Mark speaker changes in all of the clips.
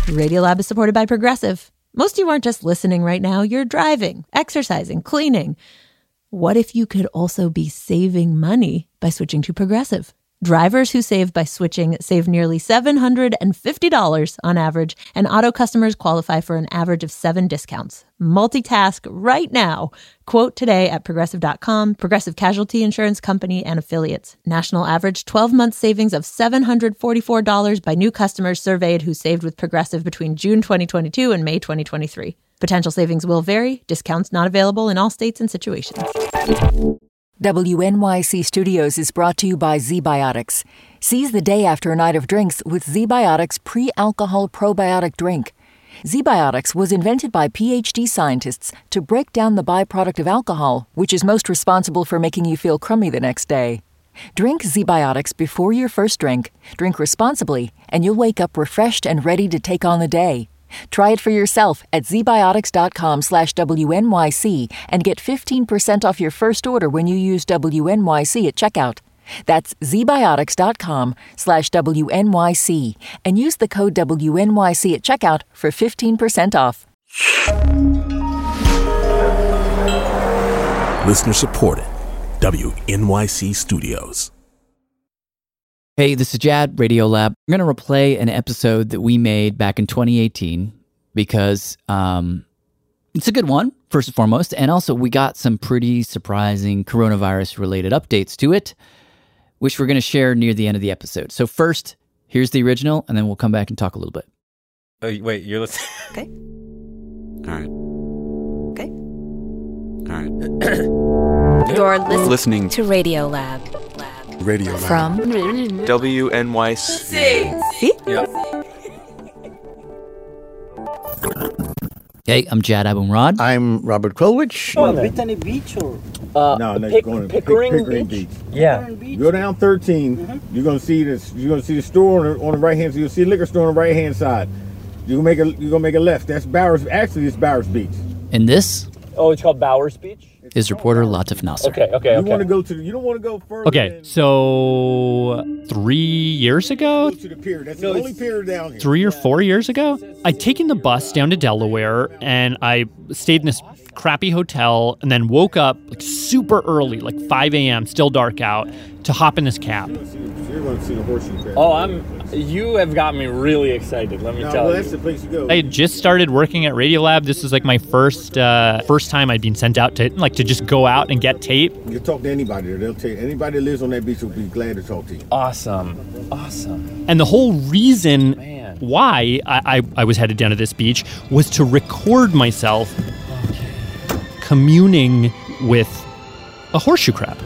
Speaker 1: Radiolab is supported by Progressive. Most of you aren't just listening right now. You're driving, exercising, cleaning. What if you could also be saving money by switching to Progressive? Drivers who save by switching save nearly $750 on average, and auto customers qualify for an average of 7 discounts. Multitask right now. Quote today at Progressive.com. Progressive Casualty Insurance Company and Affiliates. National average 12-month savings of $744 by new customers surveyed who saved with Progressive between June 2022 and May 2023. Potential savings will vary. Discounts not available in all states and situations.
Speaker 2: WNYC Studios is brought to you by ZBiotics. Seize the day after a night of drinks with ZBiotics pre-alcohol probiotic drink. ZBiotics was invented by PhD scientists to break down the byproduct of alcohol, which is most responsible for making you feel crummy the next day. Drink ZBiotics before your first drink, drink responsibly, and you'll wake up refreshed and ready to take on the day. Try it for yourself at zbiotics.com/WNYC and get 15% off your first order when you use WNYC at checkout. That's zbiotics.com/WNYC and use the code WNYC at checkout for 15% off.
Speaker 3: Listener supported. WNYC Studios.
Speaker 4: Hey, this is Jad, Radiolab. I'm going to replay an episode that we made back in 2018 because it's a good one, first and foremost, and also we got some pretty surprising coronavirus-related updates to it, which we're going to share near the end of the episode. So first, here's the original, and then we'll come back and talk a little bit.
Speaker 5: Oh, wait, you're listening?
Speaker 6: Okay.
Speaker 5: All right.
Speaker 6: Okay.
Speaker 5: All right.
Speaker 6: You're
Speaker 5: Listening
Speaker 6: to Radiolab.
Speaker 3: Radio
Speaker 6: From
Speaker 5: WNYC.
Speaker 6: See?
Speaker 5: Yep.
Speaker 4: Hey, I'm Jad Abumrad.
Speaker 7: I'm Robert Krulwich.
Speaker 8: Brittany Beach or
Speaker 7: No, you're going to Pickering Beach.
Speaker 8: yeah.
Speaker 7: You go down 13. You're going to see this. You're going to see the store on the right hand side. You'll see a liquor store on the right hand side. You're gonna make a left. That's Bowers. Actually, it's Bowers Beach.
Speaker 4: And this
Speaker 8: Oh, it's called Bowers Beach.
Speaker 4: is reporter Latif Nasser.
Speaker 8: Okay.
Speaker 7: You want to go to? You don't want to go further.
Speaker 9: Okay, so 3 years ago,
Speaker 7: Go to the pier. That's the only pier down here.
Speaker 9: 3 or 4 years ago, I'd taken the bus down to Delaware, and I stayed in this crappy hotel, and then woke up like super early, like 5 a.m., still dark out, to hop in this cab.
Speaker 7: You're going to see the horseshoe crab.
Speaker 8: Oh, you have got me really excited. Let me tell you.
Speaker 7: That's the place you go.
Speaker 9: I had just started working at Radiolab. This was like my first time I'd been sent out to just go out and get tape.
Speaker 7: You talk to anybody there. They'll tell you. Anybody that lives on that beach will be glad to talk to you.
Speaker 8: Awesome.
Speaker 9: And the whole reason why I was headed down to this beach was to record myself communing with a horseshoe crab.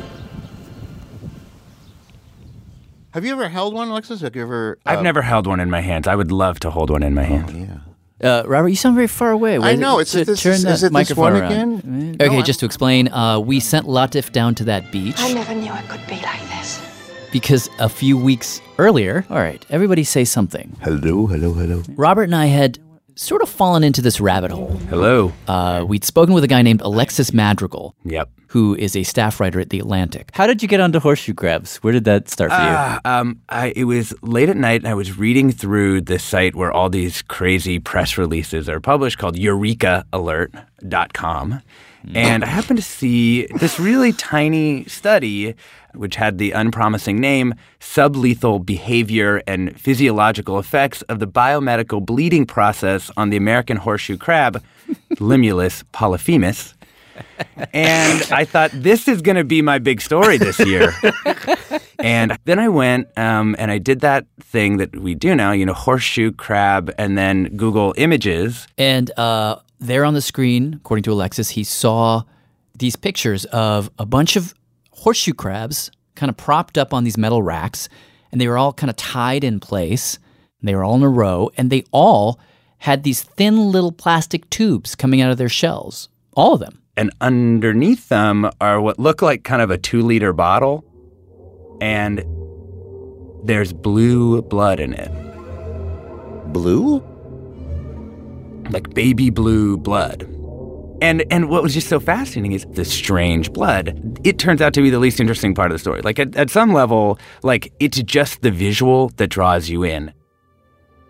Speaker 7: Have you ever held one, Alexis? Have you ever?
Speaker 5: I've never held one in my hands. I would love to hold one in my hand.
Speaker 7: Yeah.
Speaker 4: Robert, you sound very far away.
Speaker 7: I know. Turn that microphone again?
Speaker 4: Okay, just to explain, we sent Latif down to that beach.
Speaker 6: I never knew it could be like this.
Speaker 4: Because a few weeks earlier, all right, everybody say something.
Speaker 7: Hello.
Speaker 4: Robert and I had sort of fallen into this rabbit hole.
Speaker 5: Hello.
Speaker 4: We'd spoken with a guy named Alexis Madrigal.
Speaker 5: Yep.
Speaker 4: Who is a staff writer at The Atlantic. How did you get onto horseshoe crabs? Where did that start for you?
Speaker 5: It was late at night, and I was reading through this site where all these crazy press releases are published called EurekaAlert.com. And I happened to see this really tiny study which had the unpromising name Sublethal Behavior and Physiological Effects of the Biomedical Bleeding Process on the American Horseshoe Crab, Limulus polyphemus. And I thought, this is going to be my big story this year. And then I went and I did that thing that we do now, horseshoe crab, and then Google images.
Speaker 4: And there on the screen, according to Alexis, he saw these pictures of a bunch of horseshoe crabs kind of propped up on these metal racks, and they were all kind of tied in place. They were all in a row, and they all had these thin little plastic tubes coming out of their shells. All of them.
Speaker 5: And underneath them are what look like kind of a 2-liter bottle, and there's blue blood in it.
Speaker 7: Blue?
Speaker 5: Like baby blue blood. And what was just so fascinating is the strange blood. It turns out to be the least interesting part of the story. Like at some level, like it's just the visual that draws you in.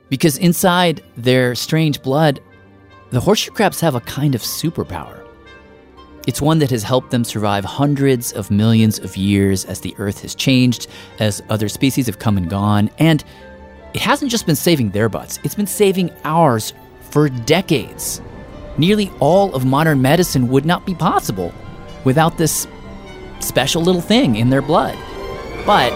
Speaker 4: Because inside their strange blood, the horseshoe crabs have a kind of superpower. It's one that has helped them survive hundreds of millions of years as the Earth has changed, as other species have come and gone, and it hasn't just been saving their butts, it's been saving ours for decades. Nearly all of modern medicine would not be possible without this special little thing in their blood. But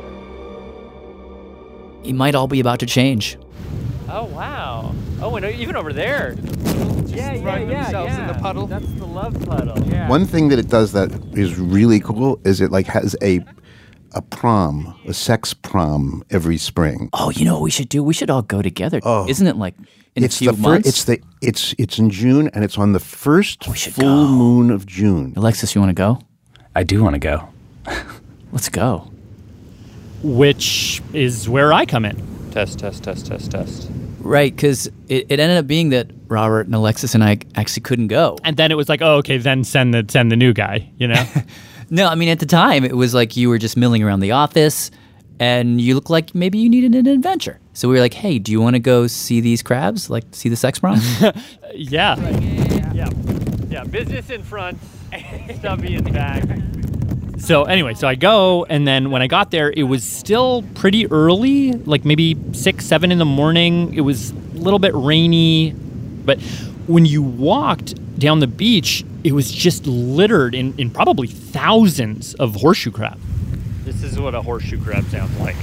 Speaker 4: it might all be about to change.
Speaker 9: Oh, wow. Oh, and even over there. Yeah,
Speaker 10: in the puddle.
Speaker 9: That's the love puddle. Yeah.
Speaker 10: One thing that it does that is really cool is it like has a prom, a sex prom every spring.
Speaker 4: Oh, you know what we should do? We should all go together.
Speaker 10: Oh.
Speaker 4: Isn't it like in
Speaker 10: It's
Speaker 4: a few months?
Speaker 10: It's in June, and it's on the first
Speaker 4: We should
Speaker 10: full
Speaker 4: go.
Speaker 10: moon of June.
Speaker 4: Alexis, you want to go?
Speaker 5: I do want to go.
Speaker 4: Let's go.
Speaker 9: Which is where I come in. Test.
Speaker 4: Right, because it ended up being that Robert and Alexis and I actually couldn't go.
Speaker 9: And then it was like, oh, okay, then send the new guy, you know?
Speaker 4: No, I mean, at the time, it was like you were just milling around the office, and you looked like maybe you needed an adventure. So we were like, hey, do you want to go see these crabs? Like, see the sex prom?
Speaker 9: Yeah. Business in front, stubby in back. So anyway, so I go, and then when I got there, it was still pretty early, like maybe 6, 7 in the morning. It was a little bit rainy, but when you walked down the beach, it was just littered in probably thousands of horseshoe crab. This is what a horseshoe crab sounds like.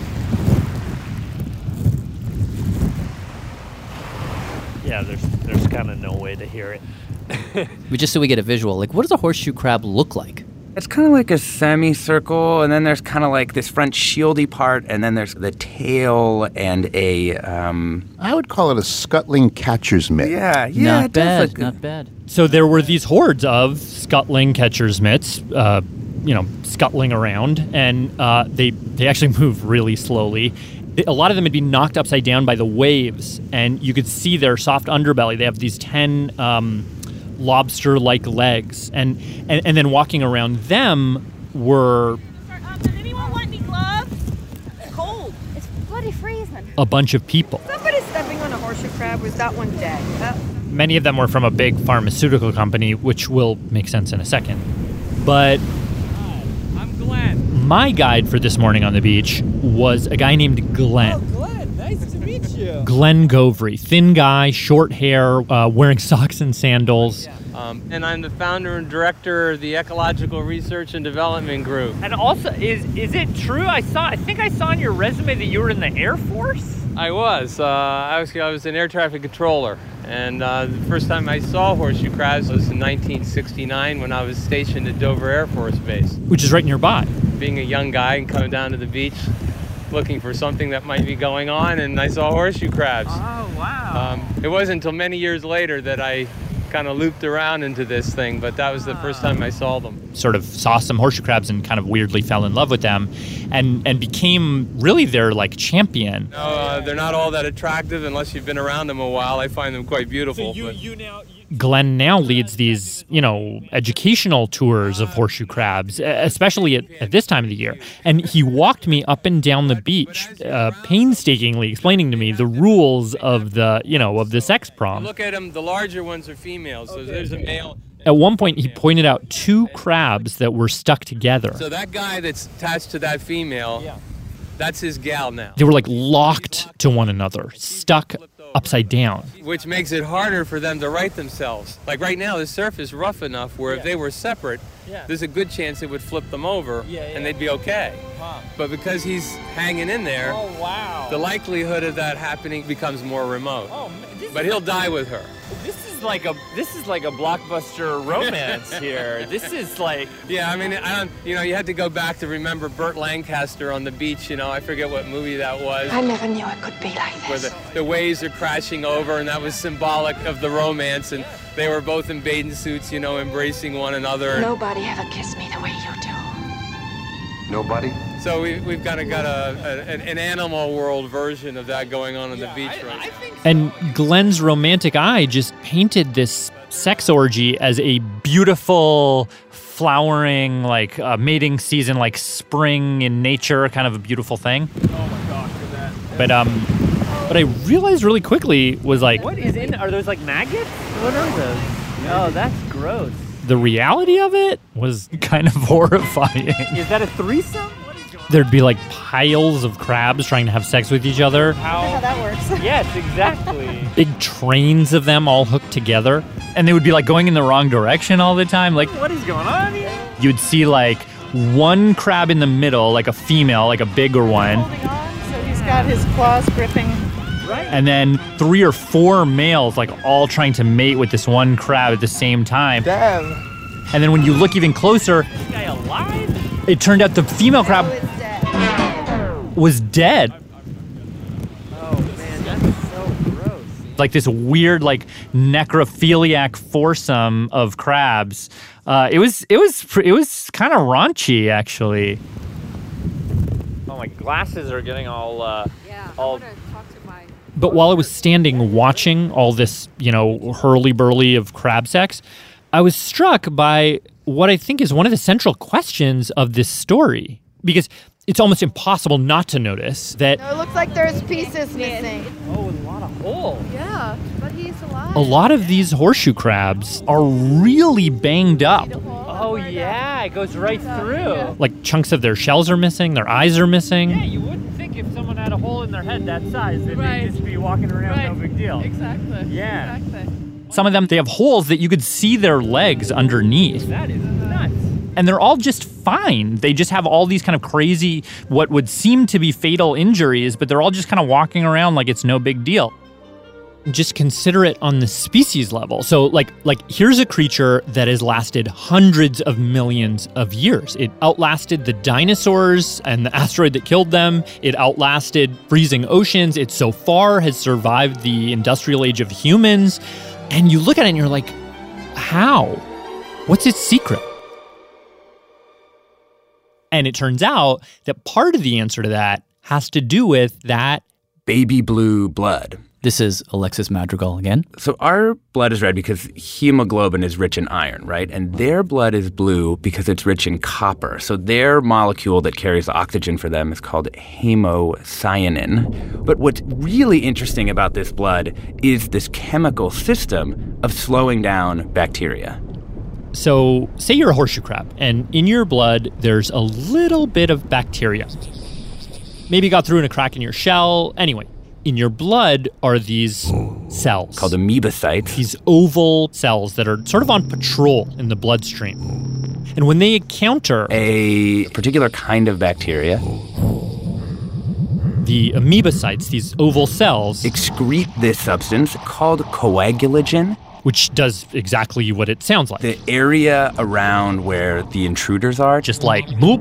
Speaker 9: Yeah, there's kind of no way to hear it.
Speaker 4: But just so we get a visual, like, what does a horseshoe crab look like?
Speaker 5: It's kind of like a semicircle, and then there's kind of like this front shieldy part, and then there's the tail and a...
Speaker 10: I would call it a scuttling catcher's mitt.
Speaker 5: Yeah,
Speaker 4: Not
Speaker 5: it does
Speaker 4: bad,
Speaker 5: look good.
Speaker 4: not bad.
Speaker 9: So there were these hordes of scuttling catcher's mitts, scuttling around, and they actually move really slowly. A lot of them had been knocked upside down by the waves, and you could see their soft underbelly. They have these 10 lobster-like legs, and then walking around them were
Speaker 11: Does anyone want any gloves? It's cold. It's bloody freezing.
Speaker 9: a bunch of people.
Speaker 11: Somebody stepping on a horseshoe crab. Was that one dead?
Speaker 9: Many of them were from a big pharmaceutical company, which will make sense in a second. But
Speaker 8: I'm Glenn.
Speaker 9: my guide for this morning on the beach was a guy named Glenn.
Speaker 8: Glenn, nice to meet you.
Speaker 9: Glenn Govry, thin guy, short hair, wearing socks and sandals.
Speaker 8: And I'm the founder and director of the Ecological Research and Development Group.
Speaker 9: And also, is it true? I think I saw on your resume that you were in the Air Force.
Speaker 8: I was an air traffic controller, and the first time I saw horseshoe crabs was in 1969 when I was stationed at Dover Air Force Base.
Speaker 9: Which is right nearby.
Speaker 8: Being a young guy and coming down to the beach, looking for something that might be going on, and I saw horseshoe crabs.
Speaker 11: Oh, wow.
Speaker 8: It wasn't until many years later that I kind of looped around into this thing, but that was the first time I saw them.
Speaker 9: Sort of saw some horseshoe crabs and kind of weirdly fell in love with them, and became really their like champion.
Speaker 8: No, they're not all that attractive unless you've been around them a while. I find them quite beautiful.
Speaker 9: Glenn now leads these, educational tours of horseshoe crabs, especially at this time of the year. And he walked me up and down the beach, painstakingly explaining to me the rules of the sex prom.
Speaker 8: Look at them. The larger ones are females. So there's a male.
Speaker 9: At one point, he pointed out 2 crabs that were stuck together.
Speaker 8: So that guy that's attached to that female, that's his gal now.
Speaker 9: They were like locked to one another, stuck upside down.
Speaker 8: Which makes it harder for them to right themselves. Like right now, the surf is rough enough where if they were separate, there's a good chance it would flip them over and they'd be okay. But because he's hanging in there, the likelihood of that happening becomes more remote. But he'll die with her.
Speaker 9: This is like a blockbuster romance here. This is like...
Speaker 8: Yeah, I mean, you had to go back to remember Burt Lancaster on the beach, I forget what movie that was.
Speaker 6: I never knew it could be like this.
Speaker 8: Where the waves are crashing over, and that was symbolic of the romance, and they were both in bathing suits, embracing one another.
Speaker 6: Nobody ever kissed me the way you do.
Speaker 10: Nobody?
Speaker 8: So we've kind of got an animal world version of that going on the beach right now.
Speaker 9: And Glenn's romantic eye just painted this sex orgy as a beautiful, flowering, like mating season, like spring in nature, kind of a beautiful thing.
Speaker 8: Oh my gosh, look at that.
Speaker 9: But But I realized really quickly was like, what is in? Are those like maggots? What are those? Oh, that's gross. The reality of it was kind of horrifying. Is that a threesome? There'd be like piles of crabs trying to have sex with each other.
Speaker 11: How that works.
Speaker 9: Yes, exactly. Big trains of them all hooked together. And they would be like going in the wrong direction all the time. Like, what is going on here? You'd see like one crab in the middle, like a female, like a bigger one.
Speaker 11: Holding on, so he's got his claws gripping.
Speaker 9: Right. And then 3 or 4 males, like all trying to mate with this one crab at the same time.
Speaker 7: Damn.
Speaker 9: And then when you look even closer, this guy alive? It turned out the female crab was dead.
Speaker 11: Oh man, that's so gross.
Speaker 9: Like this weird, like necrophiliac foursome of crabs. It was kind of raunchy, actually. Oh, my glasses are getting all.
Speaker 11: I want to talk to my.
Speaker 9: But while I was standing watching all this, hurly-burly of crab sex, I was struck by what I think is one of the central questions of this story. Because it's almost impossible not to notice that...
Speaker 11: No, it looks like there's pieces missing.
Speaker 9: Oh, a lot of holes.
Speaker 11: Yeah, but he's alive.
Speaker 9: A lot of these horseshoe crabs are really banged up. Oh, yeah, it goes right through. Yeah. Like chunks of their shells are missing, their eyes are missing. Yeah, you wouldn't think if someone had a hole in their head that size, that they'd just be walking around, no big deal.
Speaker 11: Exactly.
Speaker 9: Yeah. Exactly. Some of them, they have holes that you could see their legs underneath. That is nuts. And they're all just fine. They just have all these kind of crazy, what would seem to be fatal injuries, but they're all just kind of walking around like it's no big deal. Just consider it on the species level. So like here's a creature that has lasted hundreds of millions of years. It outlasted the dinosaurs and the asteroid that killed them. It outlasted freezing oceans. It so far has survived the industrial age of humans. And you look at it and you're like, how? What's its secret? And it turns out that part of the answer to that has to do with that
Speaker 5: baby blue blood.
Speaker 4: This is Alexis Madrigal again.
Speaker 5: So our blood is red because hemoglobin is rich in iron, right? And their blood is blue because it's rich in copper. So their molecule that carries oxygen for them is called hemocyanin. But what's really interesting about this blood is this chemical system of slowing down bacteria.
Speaker 9: So say you're a horseshoe crab, and in your blood, there's a little bit of bacteria. Maybe it got through in a crack in your shell. Anyway, in your blood are these cells.
Speaker 5: Called amoebocytes.
Speaker 9: These oval cells that are sort of on patrol in the bloodstream. And when they encounter
Speaker 5: a particular kind of bacteria,
Speaker 9: the amoebocytes, these oval cells,
Speaker 5: excrete this substance called coagulagen,
Speaker 9: which does exactly what it sounds like.
Speaker 5: The area around where the intruders are,
Speaker 9: just like bloop,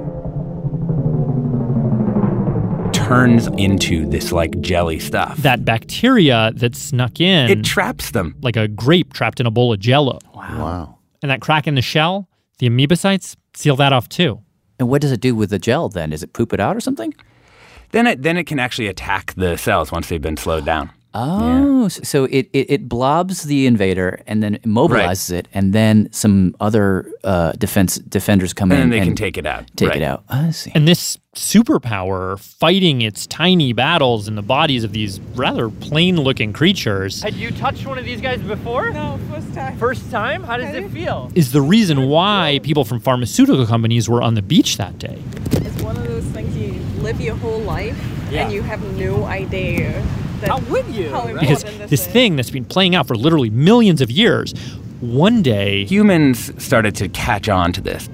Speaker 5: turns into this like jelly stuff.
Speaker 9: That bacteria that snuck in,
Speaker 5: it traps them.
Speaker 9: Like a grape trapped in a bowl of Jell-O.
Speaker 10: Wow.
Speaker 9: And that crack in the shell, the amoebocytes seal that off too.
Speaker 4: And what does it do with the gel then? Does it poop it out or something?
Speaker 5: Then it can actually attack the cells once they've been slowed down.
Speaker 4: Oh, yeah. So it blobs the invader and then immobilizes it, and then some other defenders come in
Speaker 5: and they can take it out.
Speaker 4: Take it out. I see.
Speaker 9: And this superpower fighting its tiny battles in the bodies of these rather plain-looking creatures. Had you touched one of these guys before?
Speaker 11: No, first time.
Speaker 9: First time? How does it feel? Is the reason why people from pharmaceutical companies were on the beach that day.
Speaker 12: It's one of those things you live your whole life and you have no idea.
Speaker 9: How would you? Because this thing that's been playing out for literally millions of years, one day...
Speaker 5: humans started to catch on to this.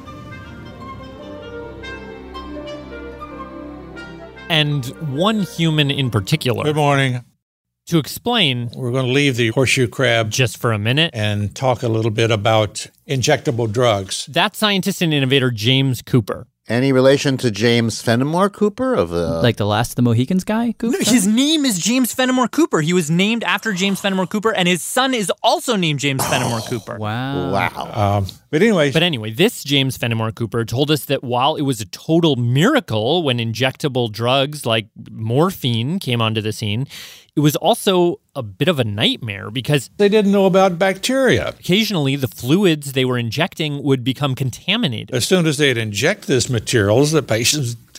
Speaker 9: And one human in particular.
Speaker 13: Good morning.
Speaker 9: To explain...
Speaker 13: we're going to leave the horseshoe crab...
Speaker 9: just for a minute.
Speaker 13: ...and talk a little bit about injectable drugs.
Speaker 9: That's scientist and innovator James Cooper.
Speaker 10: Any relation to James Fenimore Cooper of
Speaker 4: like the Last of the Mohicans guy? Cooper?
Speaker 14: No, his name is James Fenimore Cooper. He was named after James Fenimore Cooper, and his son is also named James Fenimore Cooper.
Speaker 10: Wow.
Speaker 13: But anyway,
Speaker 9: this James Fenimore Cooper told us that while it was a total miracle when injectable drugs like morphine came onto the scene, it was also a bit of a nightmare because
Speaker 13: they didn't know about bacteria.
Speaker 9: Occasionally, the fluids they were injecting would become contaminated.
Speaker 13: As soon as they'd inject this materials, the patients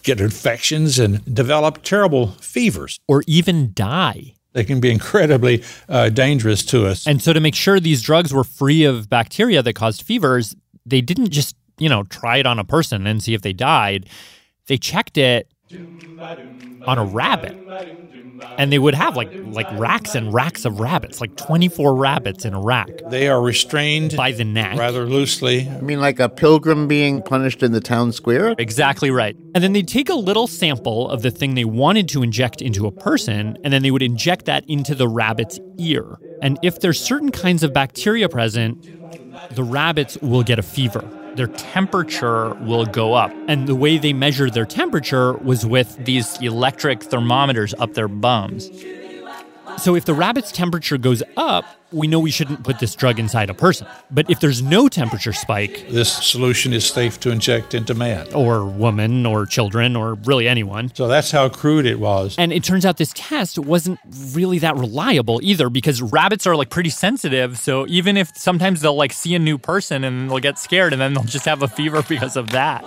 Speaker 13: get infections and develop terrible fevers.
Speaker 9: Or even die.
Speaker 13: They can be incredibly dangerous to us.
Speaker 9: And so to make sure these drugs were free of bacteria that caused fevers, they didn't just, try it on a person and see if they died. They checked it on a rabbit. And they would have like racks and racks of rabbits, like 24 rabbits in a rack.
Speaker 13: They are restrained
Speaker 9: by the neck
Speaker 13: rather loosely.
Speaker 10: I mean, like a pilgrim being punished in the town square?
Speaker 9: Exactly right. And then they'd take a little sample of the thing they wanted to inject into a person, and then they would inject that into the rabbit's ear. And if there's certain kinds of bacteria present, the rabbits will get a fever. Their temperature will go up. And the way they measured their temperature was with these electric thermometers up their bums. So if the rabbit's temperature goes up, we know we shouldn't put this drug inside a person. But if there's no temperature spike...
Speaker 13: this solution is safe to inject into man.
Speaker 9: Or woman, or children, or really anyone.
Speaker 13: So that's how crude it was.
Speaker 9: And it turns out this test wasn't really that reliable either, because rabbits are pretty sensitive. So even if sometimes they'll see a new person and they'll get scared and then they'll just have a fever because of that.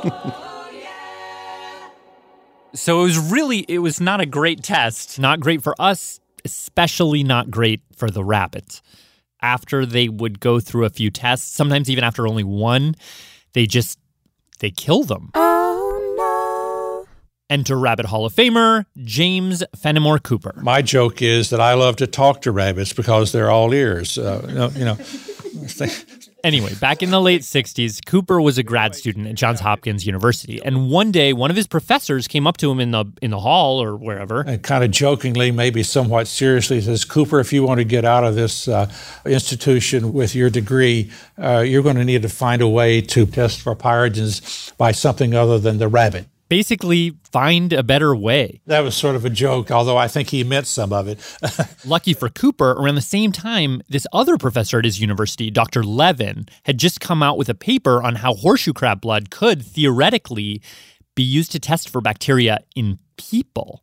Speaker 9: So it was not a great test. Not great for us. Especially not great for the rabbits. After they would go through a few tests, sometimes even after only one, they kill them. Oh, no. Enter Rabbit Hall of Famer James Fenimore Cooper.
Speaker 13: My joke is that I love to talk to rabbits because they're all ears.
Speaker 9: Anyway, back in the late 60s, Cooper was a grad student at Johns Hopkins University. And one day, one of his professors came up to him in the hall or wherever.
Speaker 13: And kind of jokingly, maybe somewhat seriously, says, Cooper, if you want to get out of this institution with your degree, you're going to need to find a way to test for pyrogens by something other than the rabbit.
Speaker 9: Basically, find a better way.
Speaker 13: That was sort of a joke, although I think he meant some of it.
Speaker 9: Lucky for Cooper, around the same time, this other professor at his university, Dr. Levin, had just come out with a paper on how horseshoe crab blood could, theoretically, be used to test for bacteria in people.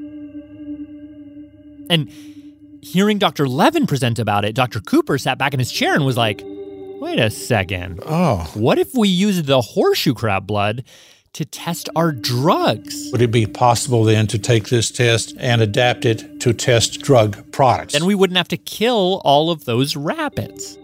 Speaker 9: And hearing Dr. Levin present about it, Dr. Cooper sat back in his chair and was like, wait a second.
Speaker 13: Oh.
Speaker 9: What if we used the horseshoe crab blood to test our drugs?
Speaker 13: Would it be possible then to take this test and adapt it to test drug products?
Speaker 9: Then we wouldn't have to kill all of those rabbits.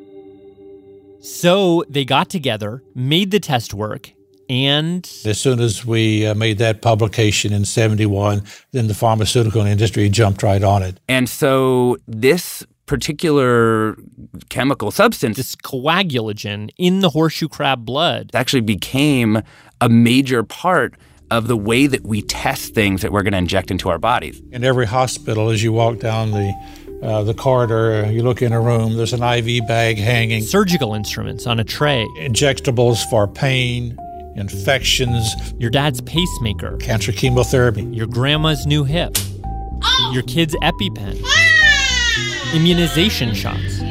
Speaker 9: So they got together, made the test work, and...
Speaker 13: as soon as we made that publication in 1971, then the pharmaceutical industry jumped right on it.
Speaker 5: And so this particular chemical substance,
Speaker 9: this coagulagen in the horseshoe crab blood,
Speaker 5: actually became a major part of the way that we test things that we're going to inject into our bodies.
Speaker 13: In every hospital, as you walk down the corridor, you look in a room, there's an IV bag hanging.
Speaker 9: Surgical instruments on a tray.
Speaker 13: Injectables for pain, infections.
Speaker 9: Your dad's pacemaker.
Speaker 13: Cancer chemotherapy.
Speaker 9: Your grandma's new hip. Oh. Your kid's EpiPen. Immunization shots.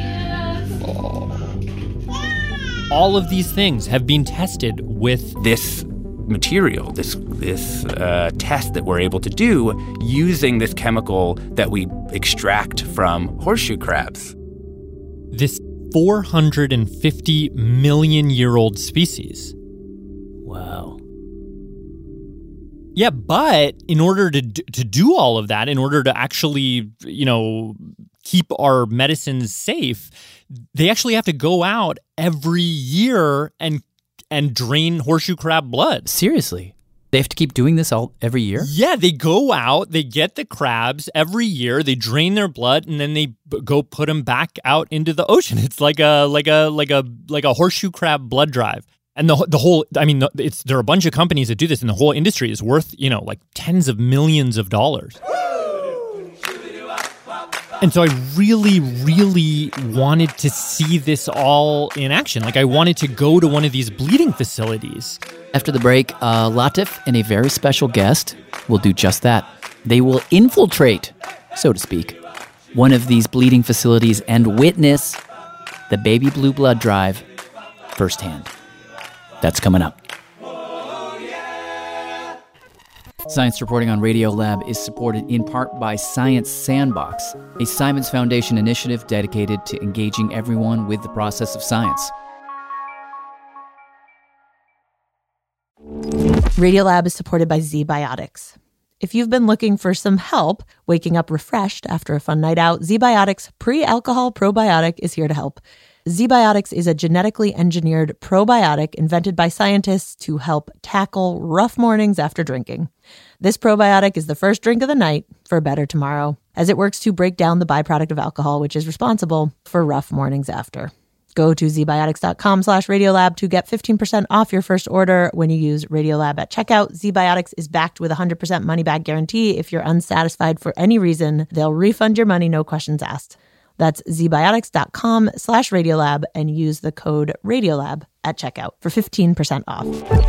Speaker 9: All of these things have been tested with
Speaker 5: this material, this test that we're able to do using this chemical that we extract from horseshoe crabs.
Speaker 9: This 450 million-year-old species.
Speaker 4: Wow.
Speaker 9: Yeah, but in order to do all of that, in order to actually, keep our medicines safe, they actually have to go out every year and drain horseshoe crab blood.
Speaker 4: Seriously? They have to keep doing this every year?
Speaker 9: Yeah, they go out, they get the crabs every year, they drain their blood, and then they go put them back out into the ocean. It's like a horseshoe crab blood drive. And there are a bunch of companies that do this, and the whole industry is worth, tens of millions of dollars. And so I really, really wanted to see this all in action. I wanted to go to one of these bleeding facilities.
Speaker 4: After the break, Latif and a very special guest will do just that. They will infiltrate, so to speak, one of these bleeding facilities and witness the baby blue blood drive firsthand. That's coming up. Science Reporting on Radiolab is supported in part by Science Sandbox, a Simons Foundation initiative dedicated to engaging everyone with the process of science.
Speaker 1: Radiolab is supported by ZBiotics. If you've been looking for some help waking up refreshed after a fun night out, ZBiotics Pre-Alcohol Probiotic is here to help. ZBiotics is a genetically engineered probiotic invented by scientists to help tackle rough mornings after drinking. This probiotic is the first drink of the night for a better tomorrow, as it works to break down the byproduct of alcohol, which is responsible for rough mornings after. Go to zbiotics.com/Radiolab to get 15% off your first order when you use Radiolab at checkout. ZBiotics is backed with a 100% money-back guarantee. If you're unsatisfied for any reason, they'll refund your money, no questions asked. That's zbiotics.com/Radiolab and use the code Radiolab at checkout for 15% off.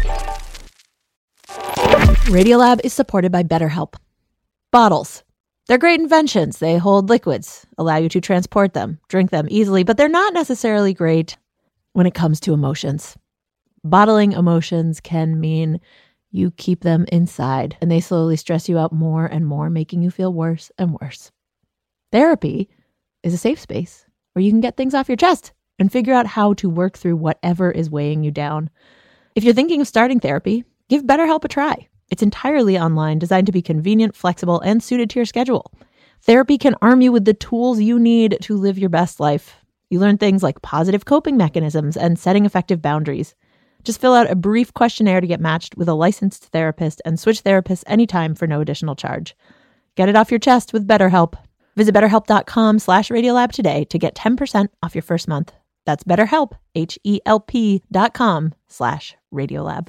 Speaker 1: Radiolab is supported by BetterHelp. Bottles. They're great inventions. They hold liquids, allow you to transport them, drink them easily, but they're not necessarily great when it comes to emotions. Bottling emotions can mean you keep them inside, and they slowly stress you out more and more, making you feel worse and worse. Therapy is a safe space where you can get things off your chest and figure out how to work through whatever is weighing you down. If you're thinking of starting therapy, give BetterHelp a try. It's entirely online, designed to be convenient, flexible, and suited to your schedule. Therapy can arm you with the tools you need to live your best life. You learn things like positive coping mechanisms and setting effective boundaries. Just fill out a brief questionnaire to get matched with a licensed therapist and switch therapists anytime for no additional charge. Get it off your chest with BetterHelp. Visit BetterHelp.com/Radiolab today to get 10% off your first month. That's BetterHelp, HELP.com/Radiolab.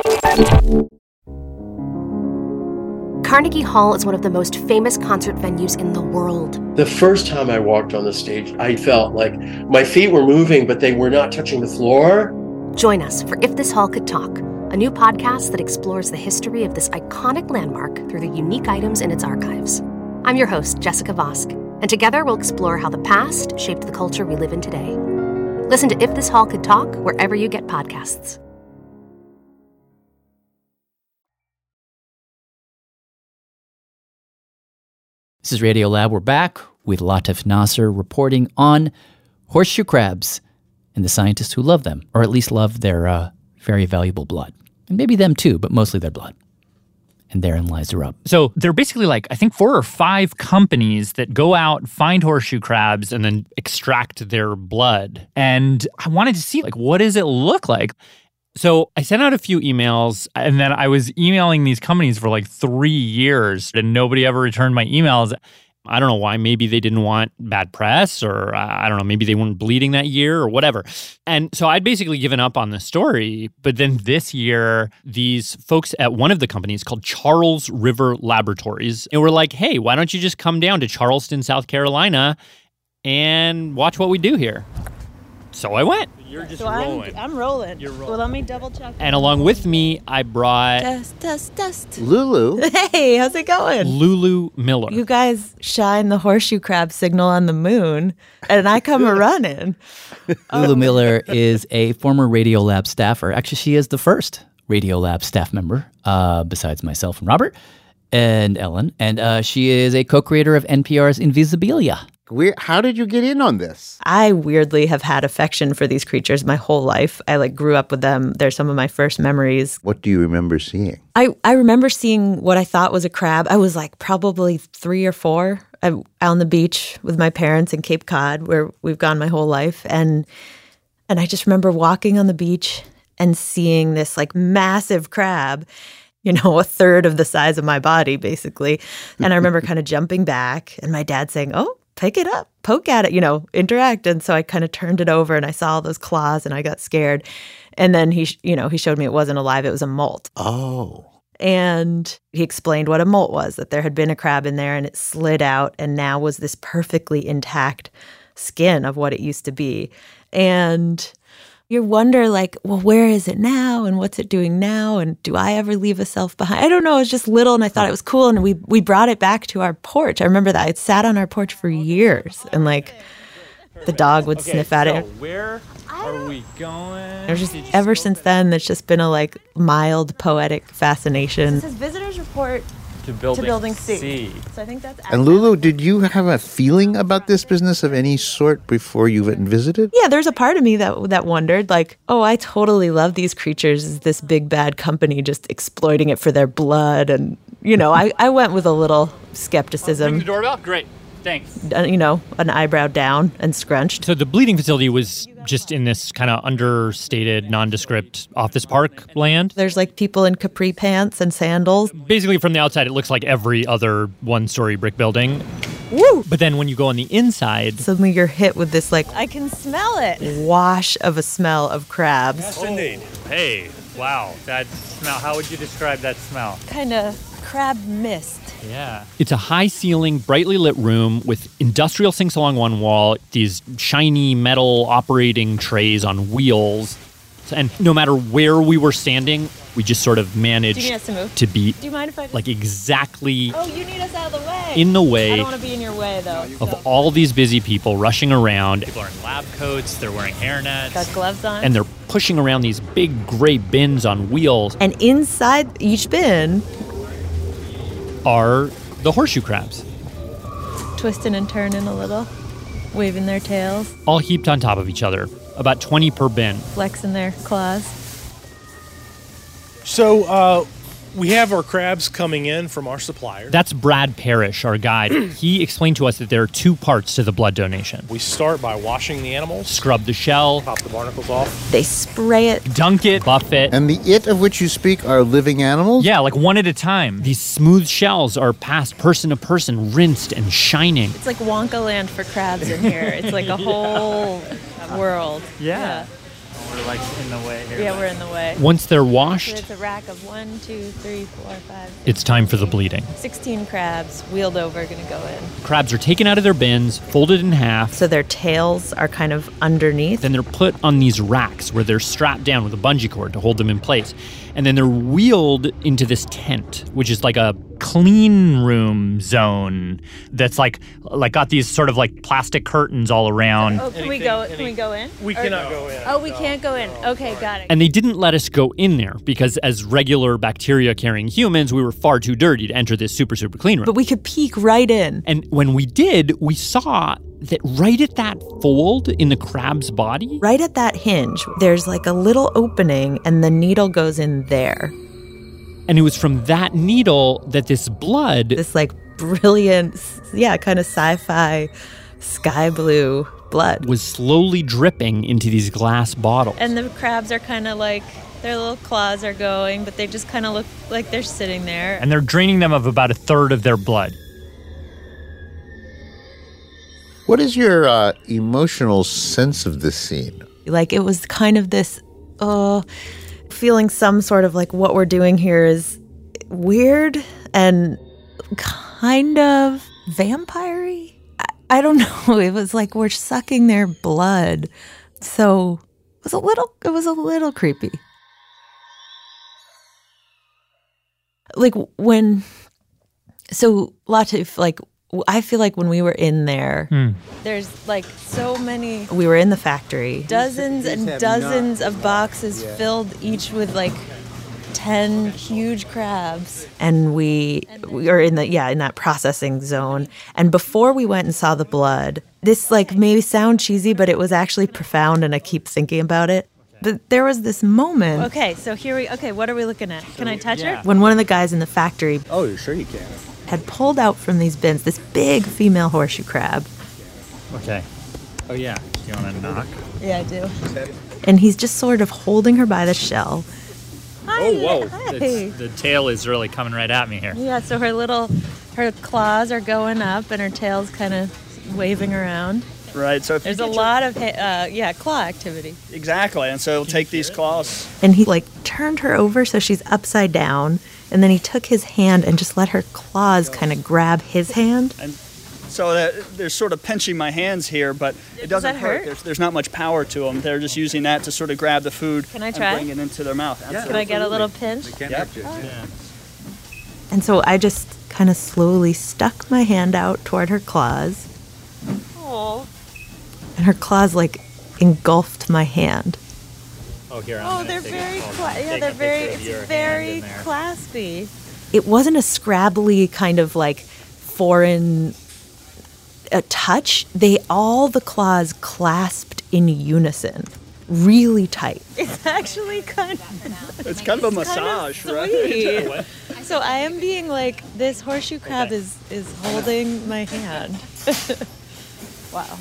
Speaker 15: Carnegie Hall is one of the most famous concert venues in the world.
Speaker 16: The first time I walked on the stage, I felt like my feet were moving, but they were not touching the floor.
Speaker 15: Join us for If This Hall Could Talk, a new podcast that explores the history of this iconic landmark through the unique items in its archives. I'm your host, Jessica Vosk, and together we'll explore how the past shaped the culture we live in today. Listen to If This Hall Could Talk wherever you get podcasts.
Speaker 4: This is Radiolab. We're back with Latif Nasser reporting on horseshoe crabs and the scientists who love them, or at least love their very valuable blood. And maybe them too, but mostly their blood. And therein lies the rub.
Speaker 9: So there are basically I think 4 or 5 companies that go out, find horseshoe crabs, and then extract their blood. And I wanted to see, what does it look like? So I sent out a few emails, and then I was emailing these companies for 3 years, and nobody ever returned my emails. I don't know why. Maybe they didn't want bad press, or I don't know, maybe they weren't bleeding that year or whatever. And so I'd basically given up on the story. But then this year, these folks at one of the companies called Charles River Laboratories, and were like, hey, why don't you just come down to Charleston, South Carolina, and watch what we do here? So I went.
Speaker 11: You're just rolling. I'm rolling. You're rolling. Well, let me double check.
Speaker 9: And along with me, I brought...
Speaker 11: Dust.
Speaker 10: Lulu.
Speaker 1: Hey, how's it going?
Speaker 9: Lulu Miller.
Speaker 1: You guys shine the horseshoe crab signal on the moon, and I come a-running.
Speaker 4: Lulu Miller is a former Radiolab staffer. Actually, she is the first Radiolab staff member, besides myself and Robert and Ellen. And she is a co-creator of NPR's Invisibilia.
Speaker 10: How did you get in on this?
Speaker 1: I weirdly have had affection for these creatures my whole life. I grew up with them. They're some of my first memories.
Speaker 10: What do you remember seeing?
Speaker 1: I remember seeing what I thought was a crab. I was probably 3 or 4 out on the beach with my parents in Cape Cod, where we've gone my whole life. And I just remember walking on the beach and seeing this massive crab, a third of the size of my body, basically. And I remember kind of jumping back and my dad saying, oh, pick it up, poke at it, interact. And so I kind of turned it over and I saw all those claws and I got scared. And then he showed me it wasn't alive. It was a molt.
Speaker 10: Oh.
Speaker 1: And he explained what a molt was, that there had been a crab in there and it slid out and now was this perfectly intact skin of what it used to be. And you wonder, well, where is it now? And what's it doing now? And do I ever leave a self behind? I don't know. I was just little and I thought it was cool. And we brought it back to our porch. I remember that. It sat on our porch for years. And the dog would sniff at it.
Speaker 9: Where are we going?
Speaker 1: Ever since then, there's just been a mild poetic fascination.
Speaker 11: It says visitors report
Speaker 9: to building
Speaker 12: C. So I think that's
Speaker 10: And Lulu, did you have a feeling about this business of any sort before you went and visited?
Speaker 1: Yeah, there's a part of me that wondered, like, oh, I totally love these creatures. Is this big bad company just exploiting it for their blood? And, I went with a little skepticism.
Speaker 9: Ring the doorbell? Great. Thanks.
Speaker 1: An eyebrow down and scrunched.
Speaker 9: So the bleeding facility was just in this kind of understated, nondescript office park land.
Speaker 1: There's like people in capri pants and sandals.
Speaker 9: Basically, from the outside, it looks like every other one-story brick building.
Speaker 1: Woo!
Speaker 9: But then when you go on the inside,
Speaker 1: suddenly you're hit with this
Speaker 12: I can smell it.
Speaker 1: Wash of a smell of crabs.
Speaker 17: Yes, indeed.
Speaker 9: Hey, wow, that smell. How would you describe that smell?
Speaker 12: Kind of crab mist.
Speaker 9: Yeah. It's a high-ceiling, brightly lit room with industrial sinks along one wall, these shiny metal operating trays on wheels. And no matter where we were standing, we just sort of managed to be
Speaker 12: Do you mind if I just...
Speaker 9: exactly
Speaker 12: Oh, you need us out of the way.
Speaker 9: In the way.
Speaker 12: I don't want to be in your way, though.
Speaker 9: Of all these busy people rushing around. People are in lab coats, they're wearing hairnets.
Speaker 12: Got gloves on.
Speaker 9: And they're pushing around these big gray bins on wheels.
Speaker 1: And inside each bin
Speaker 9: are the horseshoe crabs.
Speaker 12: Twisting and turning a little, waving their tails.
Speaker 9: All heaped on top of each other, about 20 per bin.
Speaker 12: Flexing their claws.
Speaker 17: So, we have our crabs coming in from our supplier.
Speaker 9: That's Brad Parrish, our guide. He explained to us that there are two parts to the blood donation.
Speaker 17: We start by washing the animals.
Speaker 9: Scrub the shell.
Speaker 17: Pop the barnacles off.
Speaker 1: They spray it.
Speaker 9: Dunk it. Buff it.
Speaker 10: And the it of which you speak are living animals?
Speaker 9: Yeah, like one at a time. These smooth shells are passed person to person, rinsed and shining.
Speaker 12: It's like Wonka land for crabs in here. It's like a whole world.
Speaker 9: Yeah. We're like in the way here.
Speaker 12: Yeah, we're in the way.
Speaker 9: Once they're washed,
Speaker 12: So it's a rack of 1, 2, 3, 4, 5.
Speaker 9: it's time for the bleeding.
Speaker 12: 16 crabs wheeled over, gonna go in.
Speaker 9: Crabs are taken out of their bins, folded in half.
Speaker 1: So their tails are kind of underneath.
Speaker 9: Then they're put on these racks where they're strapped down with a bungee cord to hold them in place. And then they're wheeled into this tent, which is like a clean room zone that's like got these sort of like plastic curtains all around.
Speaker 12: Oh, can we go in?
Speaker 17: We cannot go in.
Speaker 12: Oh, we can't go in. Okay, got it.
Speaker 9: And they didn't let us go in there because as regular bacteria-carrying humans, we were far too dirty to enter this super, super clean room.
Speaker 1: But we could peek right in.
Speaker 9: And when we did, we saw that right at that fold in the crab's body,
Speaker 1: right at that hinge, there's like a little opening and the needle goes in there.
Speaker 9: And it was from that needle that this blood,
Speaker 1: this like brilliant, kind of sci-fi sky blue blood
Speaker 9: was slowly dripping into these glass bottles.
Speaker 12: And the crabs are kind of like, their little claws are going, but they just kind of look like they're sitting there.
Speaker 9: And they're draining them of about a third of their blood.
Speaker 10: What is your emotional sense of this scene?
Speaker 1: Like, it was kind of this, feeling some sort of like what we're doing here is weird and kind of vampire-y. I don't know. It was like we're sucking their blood. So it was a little creepy. Like Latif, like, I feel like when we were in there,
Speaker 12: there's like so many.
Speaker 1: We were in the factory.
Speaker 12: Dozens and dozens of boxes filled each with like 10 huge crabs.
Speaker 1: And we were in that processing zone. And before we went and saw the blood, this like may sound cheesy, but it was actually profound and I keep thinking about it. But there was this moment.
Speaker 12: Okay, so what are we looking at? Can I touch her?
Speaker 1: When one of the guys in the factory
Speaker 17: sure you can.
Speaker 1: Had pulled out from these bins this big female horseshoe crab.
Speaker 9: Okay. Oh, yeah. Do you want to knock?
Speaker 12: Yeah, I do.
Speaker 1: And he's just sort of holding her by the shell.
Speaker 12: Hi.
Speaker 9: Oh, whoa.
Speaker 12: Hi.
Speaker 9: The tail is really coming right at me here.
Speaker 12: Yeah, so her claws are going up and her tail's kind of waving around.
Speaker 18: Right, so
Speaker 12: there's a lot of claw activity.
Speaker 18: Exactly, and so it'll take these claws.
Speaker 1: And he like turned her over so she's upside down, and then he took his hand and just let her claws kind of grab his hand.
Speaker 18: And so they're sort of pinching my hands here, but it doesn't hurt. There's not much power to them. They're just using that to sort of grab the food
Speaker 12: and bring
Speaker 18: it into their mouth.
Speaker 12: Yeah. Can I get a little pinch?
Speaker 18: Yep.
Speaker 12: Yeah.
Speaker 1: And so I just kind of slowly stuck my hand out toward her claws.
Speaker 12: Aww.
Speaker 1: And her claws like engulfed my hand.
Speaker 9: Oh, here.
Speaker 12: They're very, it's very claspy.
Speaker 1: it wasn't a scrabbly kind of like foreign touch. All the claws clasped in unison, really tight. It's actually kind of...
Speaker 18: It's kind of a massage, right?
Speaker 1: So I am being like, this horseshoe crab is holding my hand. Wow.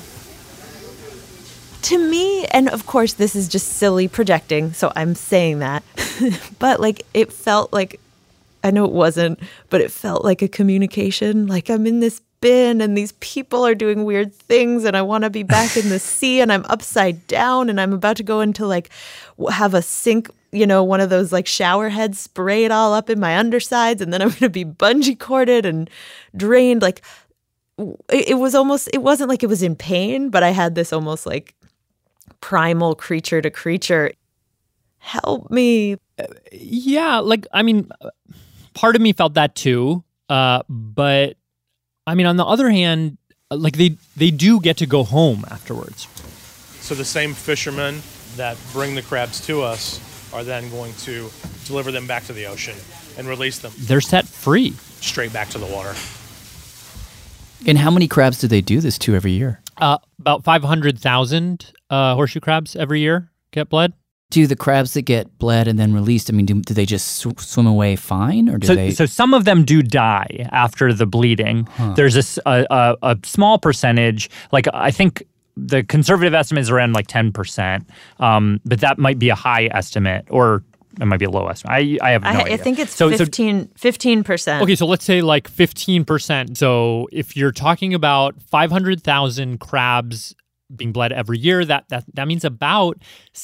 Speaker 1: To me, and of course this is just silly projecting, so I'm saying that, but like it felt like, I know it wasn't, but it felt like a communication, like I'm in this bin and these people are doing weird things and I want to be back in the sea and I'm upside down and I'm about to go into like, have a sink, one of those like shower heads, spray it all up in my undersides, and then I'm going to be bungee corded and drained. Like it wasn't like it was in pain, but I had this almost like primal creature to creature. Help me.
Speaker 9: Yeah, like, I mean, part of me felt that too. But I mean, on the other hand, like they do get to go home afterwards.
Speaker 17: So the same fishermen that bring the crabs to us are then going to deliver them back to the ocean and release them.
Speaker 9: They're set free.
Speaker 17: Straight back to the water.
Speaker 4: And how many crabs do they do this to every year?
Speaker 9: About 500,000 horseshoe crabs every year get bled.
Speaker 4: Do the crabs that get bled and then released, I mean, do they just swim away fine? Or do they...
Speaker 14: So some of them do die after the bleeding. Huh. There's a small percentage, like I think the conservative estimate is around like 10%, but that might be a high estimate, or it might be a low estimate. I have no idea.
Speaker 1: I think it's 15%.
Speaker 9: Okay, so let's say like 15%. So if you're talking about 500,000 crabs being bled every year, that means about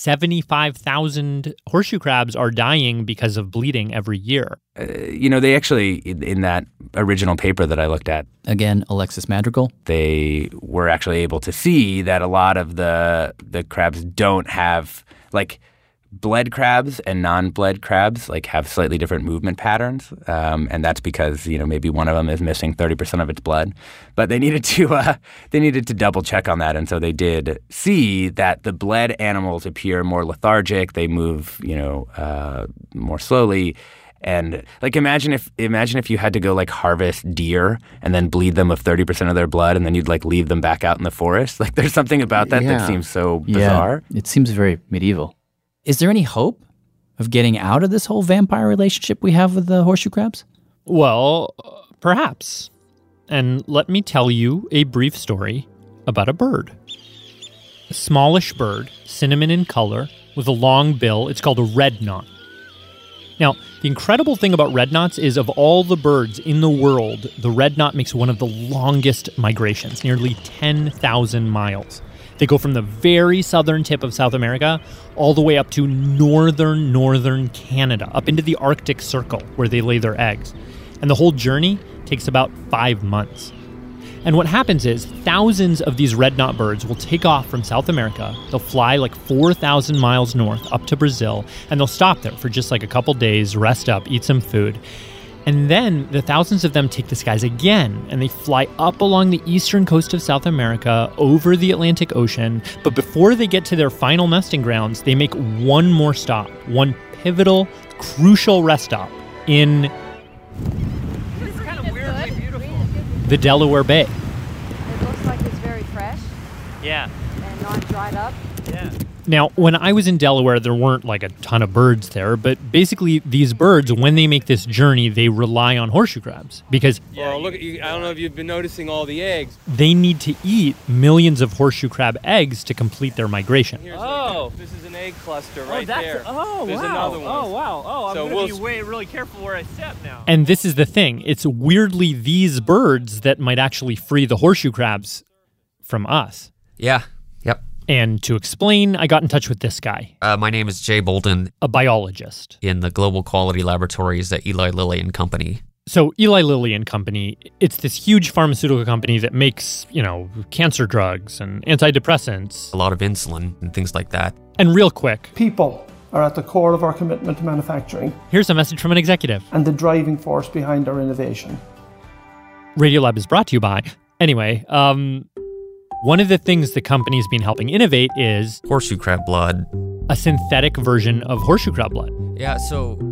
Speaker 9: 75,000 horseshoe crabs are dying because of bleeding every year.
Speaker 5: They actually, in that original paper that I looked at,
Speaker 4: again, Alexis Madrigal,
Speaker 5: they were actually able to see that a lot of the crabs don't have, like, bled crabs and non-bled crabs like have slightly different movement patterns, and that's because maybe one of them is missing 30% of its blood. But they needed to double check on that, and so they did see that the bled animals appear more lethargic. They move more slowly, and like imagine if you had to go like harvest deer and then bleed them of 30% of their blood, and then you'd like leave them back out in the forest. Like there's something about that that seems so bizarre.
Speaker 4: It seems very medieval. Is there any hope of getting out of this whole vampire relationship we have with the horseshoe crabs?
Speaker 9: Well, perhaps. And let me tell you a brief story about a bird. A smallish bird, cinnamon in color, with a long bill. It's called a red knot. Now, the incredible thing about red knots is of all the birds in the world, the red knot makes one of the longest migrations, nearly 10,000 miles. They go from the very southern tip of South America all the way up to northern Canada, up into the Arctic Circle, where they lay their eggs. And the whole journey takes about 5 months. And what happens is thousands of these red knot birds will take off from South America. They'll fly like 4,000 miles north up to Brazil, and they'll stop there for just like a couple days, rest up, eat some food. And then the thousands of them take the skies again, and they fly up along the eastern coast of South America, over the Atlantic Ocean. But before they get to their final nesting grounds, they make one more stop, one pivotal, crucial rest stop in the Delaware Bay.
Speaker 19: It looks like it's very fresh.
Speaker 9: Yeah.
Speaker 19: And not dried up.
Speaker 9: Yeah. Now, when I was in Delaware, there weren't like a ton of birds there, but basically these birds, when they make this journey, they rely on horseshoe crabs because...
Speaker 8: Well, look, I don't know if you've been noticing all the eggs.
Speaker 9: They need to eat millions of horseshoe crab eggs to complete their migration.
Speaker 8: This is an egg cluster right there. There's another one.
Speaker 9: I'm
Speaker 8: so
Speaker 9: going to be really careful where I step now. And this is the thing. It's weirdly these birds that might actually free the horseshoe crabs from us.
Speaker 20: Yeah. Yep.
Speaker 9: And to explain, I got in touch with this guy.
Speaker 20: My name is Jay Bolden.
Speaker 9: A biologist.
Speaker 20: In the Global Quality Laboratories at Eli Lilly and Company.
Speaker 9: So Eli Lilly and Company, it's this huge pharmaceutical company that makes, cancer drugs and antidepressants.
Speaker 20: A lot of insulin and things like that.
Speaker 9: And real quick.
Speaker 21: People are at the core of our commitment to manufacturing.
Speaker 9: Here's a message from an executive.
Speaker 21: And the driving force behind our innovation.
Speaker 9: Radiolab is brought to you by... Anyway, one of the things the company's been helping innovate is...
Speaker 20: horseshoe crab blood.
Speaker 9: A synthetic version of horseshoe crab blood.
Speaker 20: Yeah, so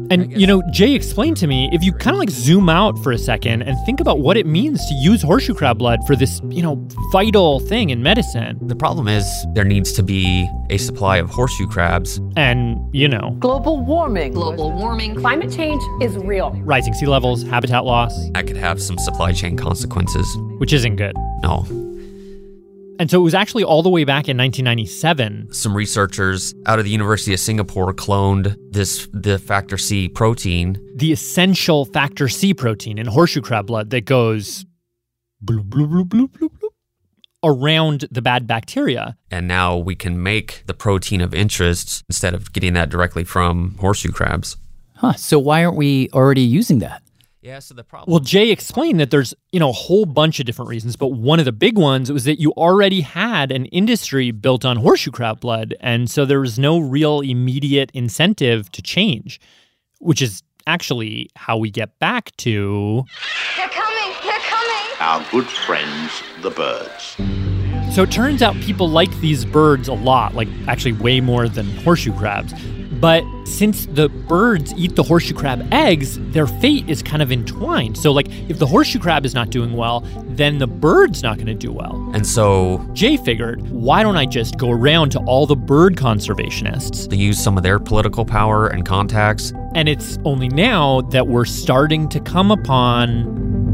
Speaker 9: And, Jay explained to me, if you kind of like zoom out for a second and think about what it means to use horseshoe crab blood for this, vital thing in medicine.
Speaker 20: The problem is there needs to be a supply of horseshoe crabs.
Speaker 9: And,
Speaker 2: global warming. Climate change is real.
Speaker 9: Rising sea levels, habitat loss.
Speaker 20: That could have some supply chain consequences.
Speaker 9: Which isn't good.
Speaker 20: No.
Speaker 9: And so it was actually all the way back in 1997.
Speaker 20: Some researchers out of the University of Singapore cloned the factor C protein.
Speaker 9: The essential factor C protein in horseshoe crab blood that goes bloop, bloop, bloop, bloop, bloop, bloop, around the bad bacteria.
Speaker 20: And now we can make the protein of interest instead of getting that directly from horseshoe crabs.
Speaker 4: Huh, so why aren't we already using that?
Speaker 20: Yeah, so the problem...
Speaker 9: Well, Jay explained that there's, a whole bunch of different reasons, but one of the big ones was that you already had an industry built on horseshoe crab blood, and so there was no real immediate incentive to change, which is actually how we get back to...
Speaker 11: They're coming! They're coming!
Speaker 22: Our good friends, the birds.
Speaker 9: So it turns out people like these birds a lot, like actually way more than horseshoe crabs. But since the birds eat the horseshoe crab eggs, their fate is kind of entwined. So, like, if the horseshoe crab is not doing well, then the bird's not going to do well.
Speaker 20: And so
Speaker 9: Jay figured, why don't I just go around to all the bird conservationists?
Speaker 20: To use some of their political power and contacts.
Speaker 9: And it's only now that we're starting to come upon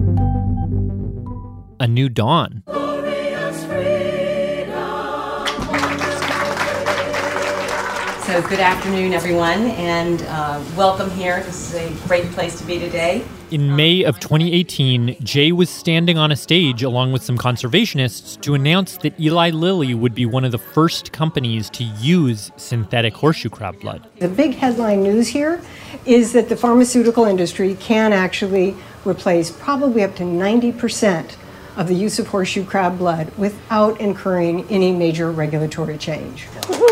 Speaker 9: a new dawn.
Speaker 2: So good afternoon, everyone, and welcome here. This is a great place to be today.
Speaker 9: In May of 2018, Jay was standing on a stage along with some conservationists to announce that Eli Lilly would be one of the first companies to use synthetic horseshoe crab blood.
Speaker 23: The big headline news here is that the pharmaceutical industry can actually replace probably up to 90% of the use of horseshoe crab blood without incurring any major regulatory change.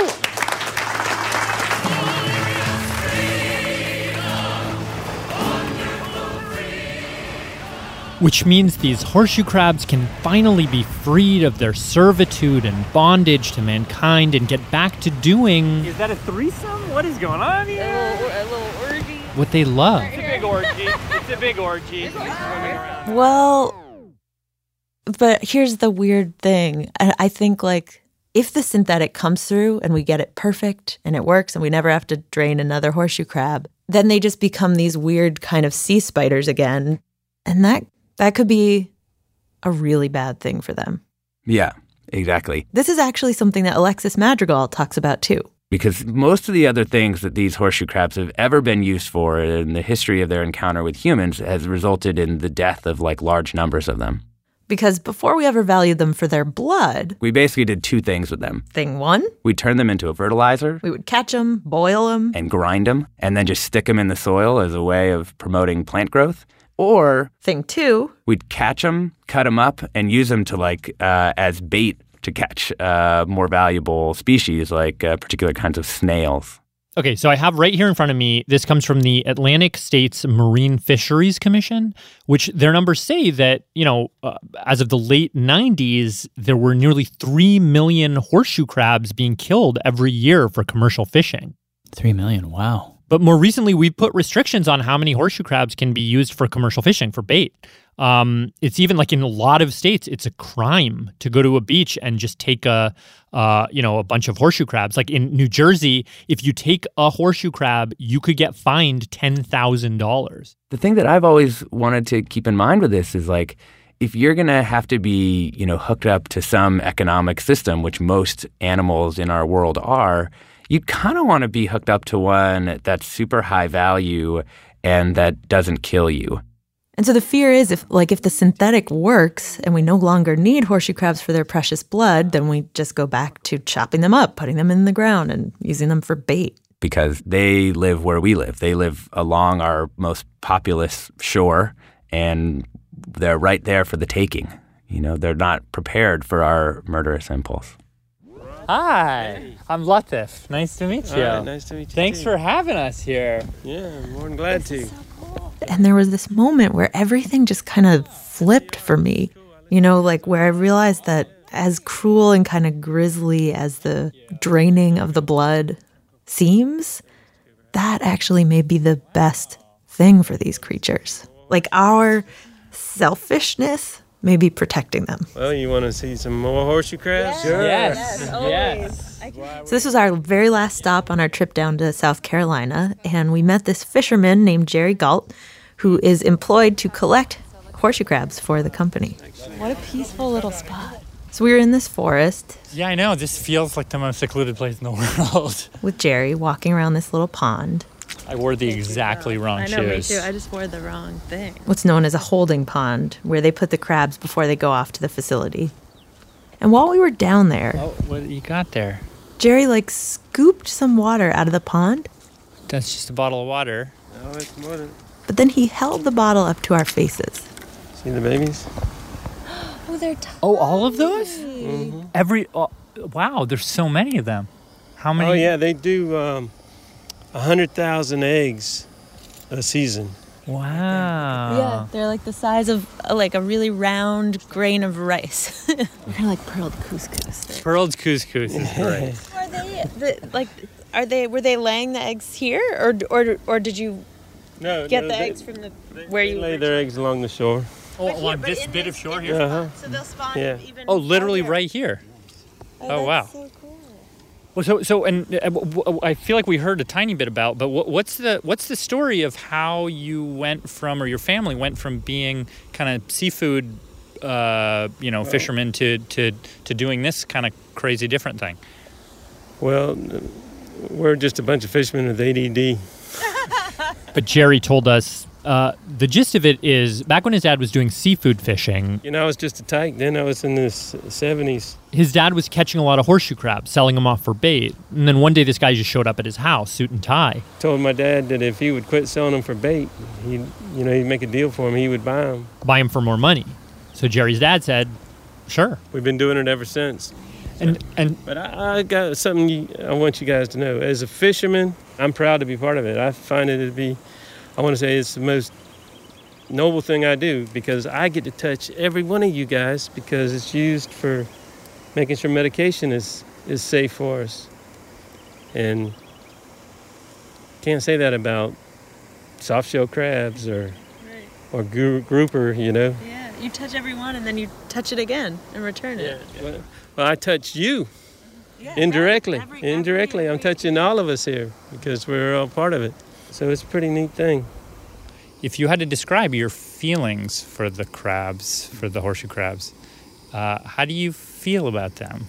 Speaker 9: Which means these horseshoe crabs can finally be freed of their servitude and bondage to mankind and get back to doing...
Speaker 14: Is that a threesome? What is going on here?
Speaker 2: A little orgy.
Speaker 9: What they love.
Speaker 14: It's a big orgy. It's a big orgy.
Speaker 1: Well, but here's the weird thing. I think, like, if the synthetic comes through and we get it perfect and it works and we never have to drain another horseshoe crab, then they just become these weird kind of sea spiders again. And that could be a really bad thing for them.
Speaker 5: Yeah, exactly.
Speaker 1: This is actually something that Alexis Madrigal talks about too.
Speaker 5: Because most of the other things that these horseshoe crabs have ever been used for in the history of their encounter with humans has resulted in the death of like large numbers of them.
Speaker 1: Because before we ever valued them for their blood...
Speaker 5: We basically did two things with them.
Speaker 1: Thing one?
Speaker 5: We turned them into a fertilizer.
Speaker 1: We would catch them, boil them.
Speaker 5: And grind them, and then just stick them in the soil as a way of promoting plant growth. Or...
Speaker 1: Thing two?
Speaker 5: We'd catch them, cut them up, and use them to as bait to catch more valuable species like particular kinds of snails.
Speaker 9: Okay, so I have right here in front of me, this comes from the Atlantic States Marine Fisheries Commission, which their numbers say that, as of the late 90s, there were nearly 3 million horseshoe crabs being killed every year for commercial fishing.
Speaker 4: 3 million, wow.
Speaker 9: But more recently, we've put restrictions on how many horseshoe crabs can be used for commercial fishing, for bait. It's even like in a lot of states, it's a crime to go to a beach and just take a bunch of horseshoe crabs. Like in New Jersey, if you take a horseshoe crab, you could get fined $10,000.
Speaker 5: The thing that I've always wanted to keep in mind with this is like, if you're going to have to be, hooked up to some economic system, which most animals in our world are, you kind of want to be hooked up to one that's super high value and that doesn't kill you.
Speaker 1: And so the fear is if the synthetic works and we no longer need horseshoe crabs for their precious blood, then we just go back to chopping them up, putting them in the ground and using them for bait.
Speaker 5: Because they live where we live. They live along our most populous shore and they're right there for the taking. They're not prepared for our murderous impulse.
Speaker 14: Hi, I'm Latif. Nice to meet you.
Speaker 8: Hi, nice to meet you.
Speaker 14: Thanks for having us here.
Speaker 8: Yeah, I'm more than glad to.
Speaker 1: And there was this moment where everything just kind of flipped for me, where I realized that as cruel and kind of grisly as the draining of the blood seems, that actually may be the best thing for these creatures. Like our selfishness may be protecting them.
Speaker 8: Well, you want to see some more horseshoe crabs?
Speaker 1: Sure.
Speaker 8: Yes.
Speaker 1: So this was our very last stop on our trip down to South Carolina, and we met this fisherman named Jerry Galt, who is employed to collect horseshoe crabs for the company.
Speaker 12: What a peaceful little spot.
Speaker 1: So we were in this forest.
Speaker 14: Yeah, I know. This feels like the most secluded place in the world.
Speaker 1: With Jerry walking around this little pond.
Speaker 14: I wore the exactly wrong shoes.
Speaker 12: I know, me too. I just wore the wrong thing.
Speaker 1: What's known as a holding pond, where they put the crabs before they go off to the facility. And while we were down there...
Speaker 14: Oh, what you got there?
Speaker 1: Jerry, scooped some water out of the pond.
Speaker 14: That's just a bottle of water.
Speaker 8: No, it's more than...
Speaker 1: But then he held the bottle up to our faces.
Speaker 8: See the babies?
Speaker 12: Oh, they're tiny.
Speaker 14: Oh, all of those? Mm-hmm. Wow, there's so many of them. How many?
Speaker 8: Oh, yeah, they do 100,000 eggs a season.
Speaker 14: Wow.
Speaker 12: Yeah, they're like the size of a really round grain of rice. They're kind of like pearled couscous.
Speaker 14: Pearled couscous is great.
Speaker 12: Were they laying the eggs here, or did you get the eggs from where you
Speaker 8: lay their eggs along the shore?
Speaker 14: Oh, along this bit of shore here?
Speaker 8: Uh-huh.
Speaker 12: So they'll spawn even.
Speaker 14: Oh, literally right here. Oh, wow.
Speaker 12: So cool.
Speaker 14: Well, so I feel like we heard a tiny bit about, but what's the story of how you went from, or your family went from being kind of seafood, fishermen to doing this kind of crazy different thing?
Speaker 8: Well, we're just a bunch of fishermen with ADD.
Speaker 9: But Jerry told us the gist of it is back when his dad was doing seafood fishing.
Speaker 8: I was just a tyke then. I was in the 70s.
Speaker 9: His dad was catching a lot of horseshoe crabs, selling them off for bait. And then one day this guy just showed up at his house, suit and tie.
Speaker 8: Told my dad that if he would quit selling them for bait, he'd make a deal for him. He would buy them.
Speaker 9: Buy them for more money. So Jerry's dad said, sure.
Speaker 8: We've been doing it ever since. But I got something I want you guys to know. As a fisherman, I'm proud to be part of it. I find it to be, I want to say it's the most noble thing I do, because I get to touch every one of you guys, because it's used for making sure medication is safe for us. And can't say that about soft-shell crabs or grouper,
Speaker 12: Yeah, you touch every one and then you touch it again and return it.
Speaker 8: Well, I touched you indirectly. Indirectly, I'm touching all of us here because we're all part of it. So it's a pretty neat thing.
Speaker 9: If you had to describe your feelings for the crabs, for the horseshoe crabs, how do you feel about them?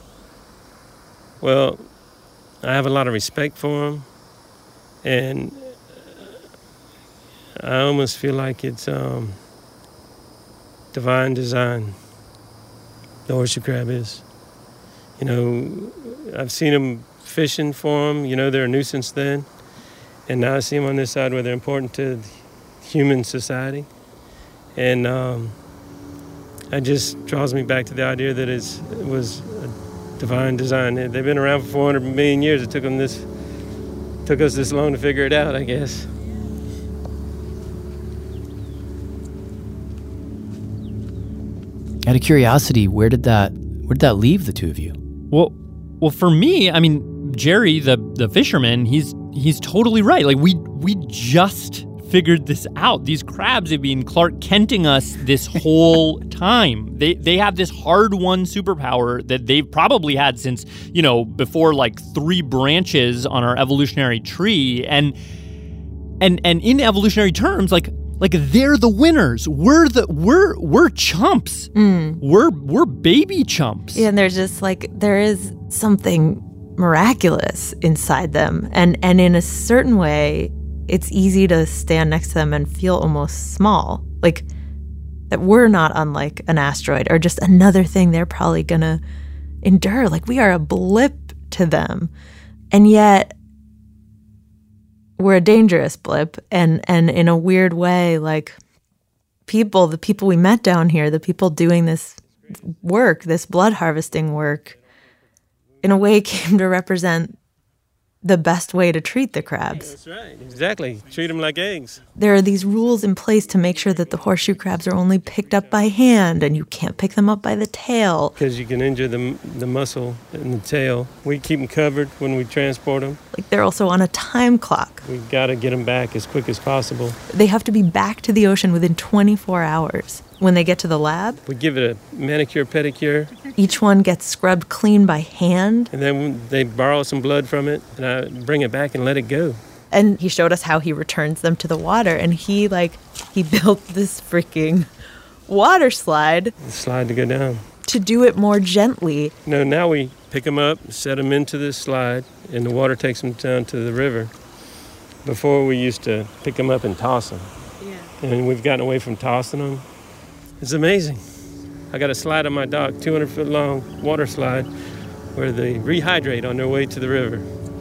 Speaker 8: Well, I have a lot of respect for them, and I almost feel like it's divine design. The horseshoe crab is. I've seen them fishing for them. They're a nuisance then. And now I see them on this side where they're important to human society. And it just draws me back to the idea that it was a divine design. They've been around for 400 million years. It took us this long to figure it out, I guess.
Speaker 4: Out of curiosity, where did that leave the two of you?
Speaker 9: Well, for me, I mean, Jerry, the fisherman, he's totally right. Like we just figured this out. These crabs have been Clark Kenting us this whole time. They have this hard-won superpower that they've probably had since, before 3 branches on our evolutionary tree. And in evolutionary terms, like they're the winners. We're chumps. We're baby chumps.
Speaker 1: Yeah, and there's just there is something miraculous inside them. And in a certain way, it's easy to stand next to them and feel almost small. That we're not unlike an asteroid or just another thing they're probably gonna endure. We are a blip to them. And yet we're a dangerous blip, and in a weird way, the people we met down here, the people doing this work, this blood harvesting work, in a way came to represent the best way to treat the crabs.
Speaker 8: That's right. Exactly. Treat them like eggs.
Speaker 1: There are these rules in place to make sure that the horseshoe crabs are only picked up by hand, and you can't pick them up by the tail.
Speaker 8: Because you can injure the muscle in the tail. We keep them covered when we transport them.
Speaker 1: Like, they're also on a time clock.
Speaker 8: We got to get them back as quick as possible.
Speaker 1: They have to be back to the ocean within 24 hours. When they get to the lab,
Speaker 8: we give it a manicure, pedicure.
Speaker 1: Each one gets scrubbed clean by hand.
Speaker 8: And then they borrow some blood from it, and I bring it back and let it go.
Speaker 1: And he showed us how he returns them to the water, and he built this freaking water slide.
Speaker 8: The slide to go down.
Speaker 1: To do it more gently.
Speaker 8: No, now we pick them up, set them into this slide, and the water takes them down to the river. Before, we used to pick them up and toss them. Yeah. And we've gotten away from tossing them. It's amazing. I got a slide on my dock, 200-foot long water slide, where they rehydrate on their way to the river.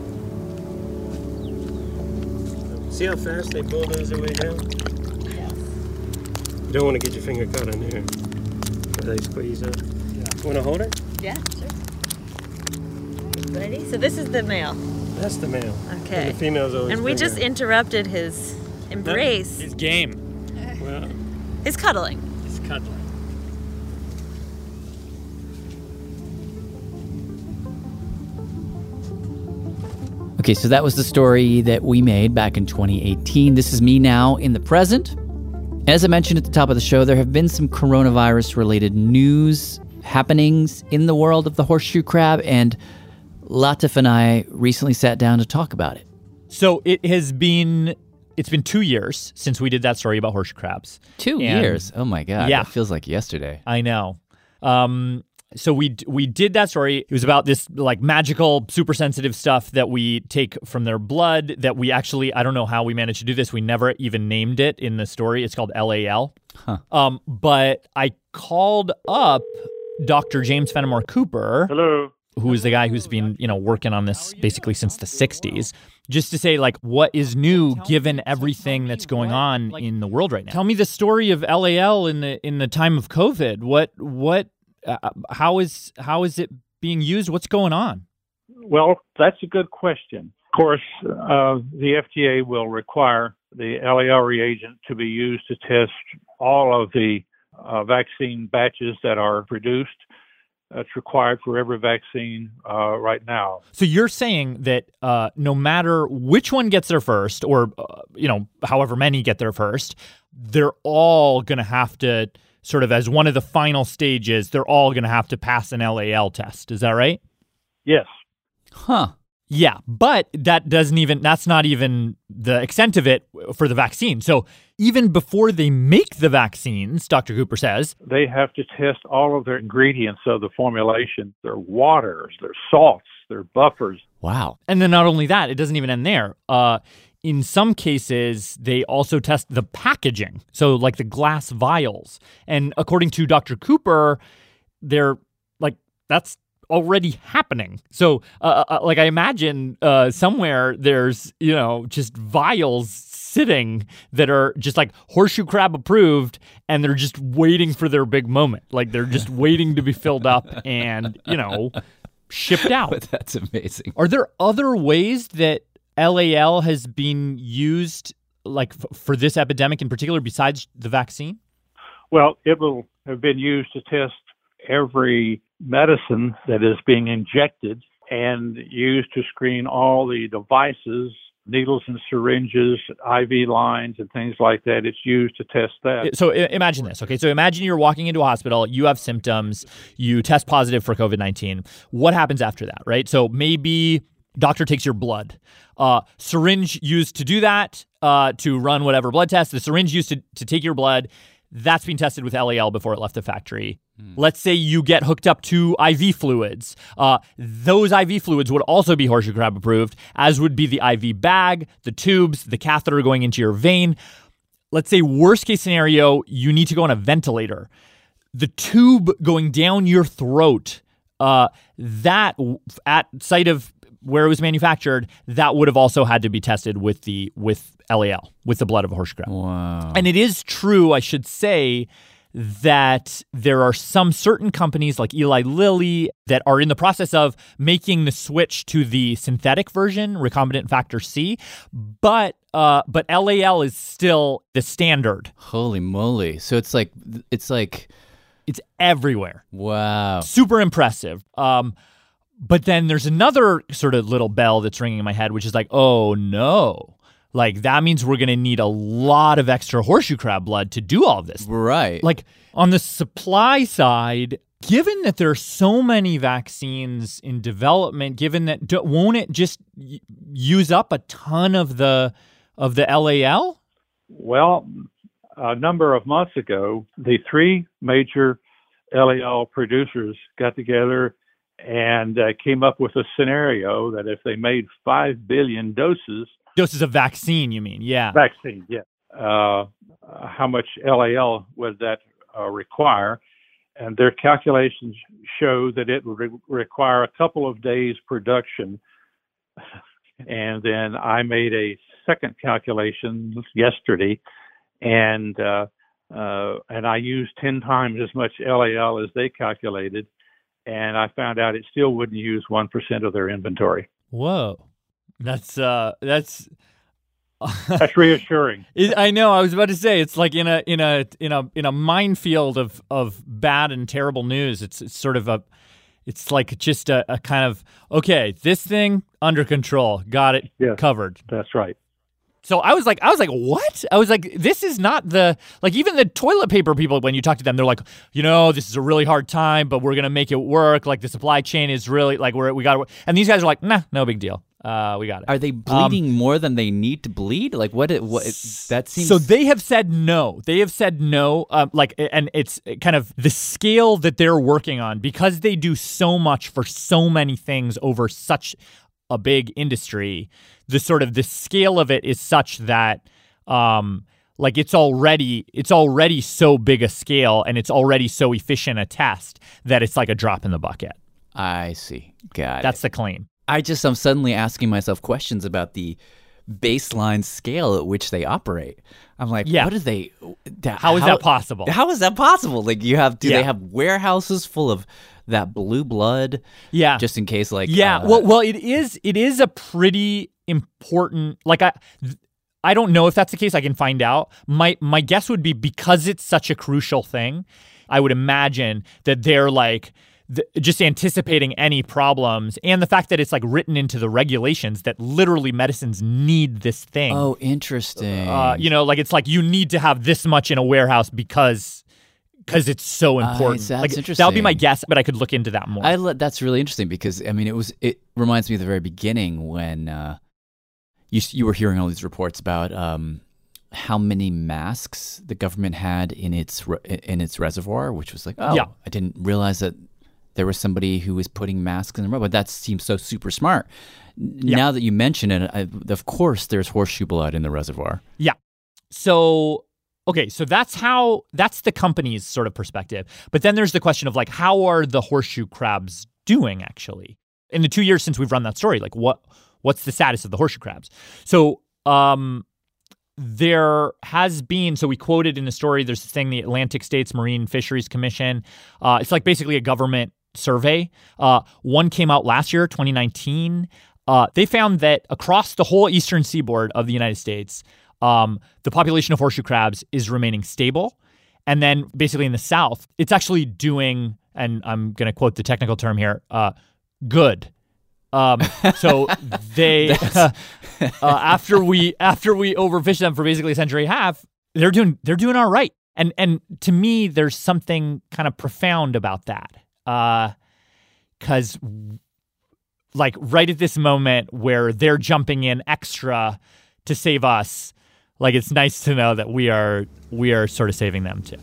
Speaker 8: See how fast they bulldoze their way down? Yeah. You don't want to get your finger caught in there. Where they squeeze up. Yeah. Want to hold it?
Speaker 12: Yeah, sure. Ready? So this is the male.
Speaker 8: That's the male.
Speaker 12: Okay.
Speaker 8: And the female's always
Speaker 12: And we
Speaker 8: bigger.
Speaker 12: just interrupted his embrace.
Speaker 9: His game.
Speaker 8: Well,
Speaker 12: his cuddling.
Speaker 9: Cuddling.
Speaker 4: Okay, so that was the story that we made back in 2018. This is me now in the present. As I mentioned at the top of the show, there have been some coronavirus-related news happenings in the world of the horseshoe crab, and Latif and I recently sat down to talk about it.
Speaker 14: So it's been 2 years since we did that story about horseshoe crabs.
Speaker 4: 2 years? Oh my God.
Speaker 14: Yeah.
Speaker 4: That feels like yesterday.
Speaker 14: I know. So we did that story. It was about this like magical, super sensitive stuff that we take from their blood that we actually, I don't know how we managed to do this. We never even named it in the story. It's called LAL.
Speaker 4: Huh.
Speaker 14: But I called up Dr. James Fenimore Cooper.
Speaker 3: Hello.
Speaker 14: Who is the guy who's been, working on this basically since the 60s, just to say, like, what is new given everything that's going on in the world right now? Tell me the story of LAL in the time of COVID. How is it being used? What's going on?
Speaker 3: Well, that's a good question. Of course, the FDA will require the LAL reagent to be used to test all of the vaccine batches that are produced. That's required for every vaccine right now.
Speaker 14: So you're saying that no matter which one gets there first, or however many get there first, they're all going to have to sort of, as one of the final stages, they're all going to have to pass an LAL test. Is that right?
Speaker 3: Yes.
Speaker 14: Huh. Yeah, but that's not even the extent of it for the vaccine. So even before they make the vaccines, Dr. Cooper says,
Speaker 3: they have to test all of their ingredients of the formulation, their waters, their salts, their buffers.
Speaker 14: Wow. And then not only that, it doesn't even end there. In some cases, they also test the packaging, so like the glass vials. And according to Dr. Cooper, they're like, that's already happening. So I imagine somewhere there's, just vials sitting that are just like horseshoe crab approved, and they're just waiting for their big moment. Like they're just waiting to be filled up and, shipped out.
Speaker 4: That's amazing.
Speaker 14: Are there other ways that LAL has been used like for this epidemic in particular besides the vaccine?
Speaker 3: Well, it will have been used to test every medicine that is being injected and used to screen all the devices, needles and syringes, IV lines, and things like that. It's used to test that.
Speaker 14: So imagine this, okay? So imagine you're walking into a hospital, you have symptoms, you test positive for COVID-19. What happens after that, right? So maybe doctor takes your blood. Syringe used to do that, to run whatever blood test. The syringe used to take your blood. That's been tested with LAL before it left the factory. Let's say you get hooked up to IV fluids. Those IV fluids would also be horseshoe crab approved, as would be the IV bag, the tubes, the catheter going into your vein. Let's say worst case scenario, you need to go on a ventilator. The tube going down your throat, that at site of where it was manufactured, that would have also had to be tested with LAL, with the blood of a horseshoe crab.
Speaker 4: Wow.
Speaker 14: And it is true, I should say,
Speaker 9: that there are some certain companies like Eli Lilly that are in the process of making the switch to the synthetic version, recombinant factor C, but LAL is still the standard.
Speaker 4: Holy moly. So it's
Speaker 9: everywhere.
Speaker 4: Wow.
Speaker 9: Super impressive. But then there's another sort of little bell that's ringing in my head, which is like, oh no. Like, that means we're going to need a lot of extra horseshoe crab blood to do all this.
Speaker 4: Right.
Speaker 9: Like, on the supply side, given that there are so many vaccines in development, given that, won't it just use up a ton of the LAL?
Speaker 3: Well, a number of months ago, the three major LAL producers got together and came up with a scenario that if they made 5 billion doses
Speaker 9: of vaccine, you mean? Yeah.
Speaker 3: Vaccine, yeah. How much LAL would that require? And their calculations show that it would require a couple of days production. And then I made a second calculation yesterday, and I used 10 times as much LAL as they calculated, and I found out it still wouldn't use 1% of their inventory.
Speaker 9: Whoa. That's
Speaker 3: reassuring.
Speaker 9: I know. I was about to say it's like in a minefield of bad and terrible news. It's sort of it's like just a kind of, okay, this thing under control, got it covered.
Speaker 3: That's right.
Speaker 9: So I was like, what? I was like, this is not even the toilet paper people, when you talk to them, they're like, this is a really hard time, but we're going to make it work. Like, the supply chain is really, like, we got to work. And these guys are like, nah, no big deal. We got it.
Speaker 4: Are they bleeding more than they need to bleed? Like, that seems...
Speaker 9: So they have said no. And it's kind of the scale that they're working on, because they do so much for so many things over such a big industry. The scale of it is such that, it's already so big a scale, and it's already so efficient a test that it's like a drop in the bucket.
Speaker 4: I see. Got it.
Speaker 9: That's the claim.
Speaker 4: I'm suddenly asking myself questions about the baseline scale at which they operate. I'm like, what do they?
Speaker 9: How is that possible?
Speaker 4: How is that possible? Like, they have warehouses full of that blue blood?
Speaker 9: Yeah,
Speaker 4: just in case. Like,
Speaker 9: well, it is a pretty important. Like, I don't know if that's the case. I can find out. My guess would be, because it's such a crucial thing, I would imagine that they're like, just anticipating any problems, and the fact that it's like written into the regulations that literally medicines need this thing.
Speaker 4: Oh, interesting.
Speaker 9: It's like you need to have this much in a warehouse because it's so important.
Speaker 4: That's interesting.
Speaker 9: That would be my guess, but I could look into that more.
Speaker 4: That's really interesting, because it reminds me of the very beginning when you were hearing all these reports about how many masks the government had in its reservoir, which was like, I didn't realize that there was somebody who was putting masks in the reservoir. But that seems so super smart. Now that you mention it, of course there's horseshoe blood in the reservoir.
Speaker 9: Yeah. So, okay, so that's the company's sort of perspective. But then there's the question of, like, how are the horseshoe crabs doing, actually? In the 2 years since we've run that story, like, what's the status of the horseshoe crabs? So, there has been, so we quoted in the story, there's this thing, the Atlantic States Marine Fisheries Commission. It's like basically a government survey. One came out last year, 2019. They found that across the whole eastern seaboard of the United States, the population of horseshoe crabs is remaining stable. And then basically in the south, it's actually doing, and I'm going to quote the technical term here, good. So they after we overfished them for basically a century and a half, they're doing all right. And to me, there's something kind of profound about that. 'Cause like right at this moment where they're jumping in extra to save us, like, it's nice to know that we are sort of saving them too.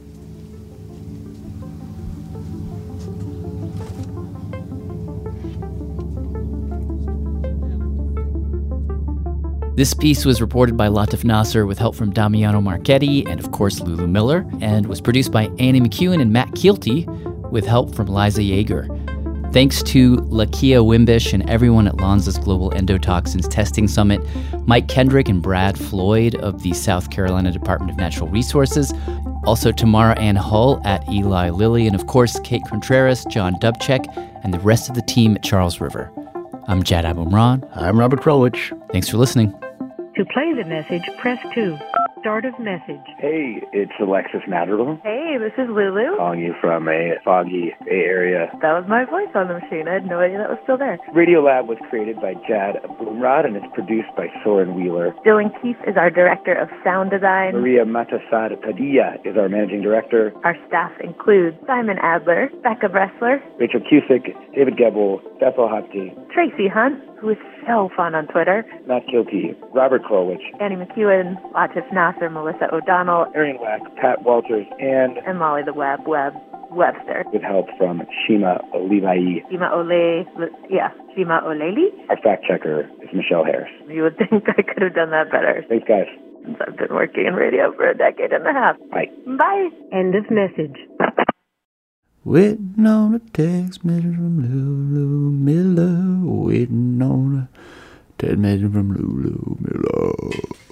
Speaker 4: This piece was reported by Latif Nasser with help from Damiano Marchetti and, of course, Lulu Miller, and was produced by Annie McEwen and Matt Keelty with help from Liza Yeager. Thanks to Lakia Wimbish and everyone at Lonza's Global Endotoxins Testing Summit, Mike Kendrick and Brad Floyd of the South Carolina Department of Natural Resources. Also Tamara Ann Hull at Eli Lilly, and of course Kate Contreras, John Dubček, and the rest of the team at Charles River. I'm Jad Abumrad.
Speaker 10: I'm Robert Krulwich.
Speaker 4: Thanks for listening.
Speaker 6: To play the message, press 2. Start of message.
Speaker 7: Hey, it's Alexis Madrigal.
Speaker 13: Hey, this is Lulu.
Speaker 7: Calling you from a foggy Bay Area.
Speaker 13: That was my voice on the machine. I had no idea that was still there.
Speaker 7: Radiolab was created by Jad Abumrad and it's produced by Soren Wheeler.
Speaker 13: Dylan Keefe is our director of sound design.
Speaker 7: Maria Matasar Padilla is our managing director.
Speaker 13: Our staff includes Simon Adler, Becca Bressler,
Speaker 7: Rachel Cusick, David Gebel, Bethel Hopke,
Speaker 13: Tracy Hunt, who is so fun on Twitter,
Speaker 7: Matt Kilty, Robert Krulwich,
Speaker 13: Annie McEwen, Latif Nasser, Melissa O'Donnell,
Speaker 7: Arian Wack, Pat Walters, and
Speaker 13: Molly the Webster.
Speaker 7: With help from Shima Olivai.
Speaker 13: Shima Oleli.
Speaker 7: Our fact checker is Michelle Harris.
Speaker 13: You would think I could have done that better.
Speaker 7: Thanks, guys.
Speaker 13: Since I've been working in radio for a decade and a half.
Speaker 7: Bye.
Speaker 13: Bye.
Speaker 6: End of message.
Speaker 5: Waiting on a text message from Lulu Miller. Waiting on a text message from Lulu Miller.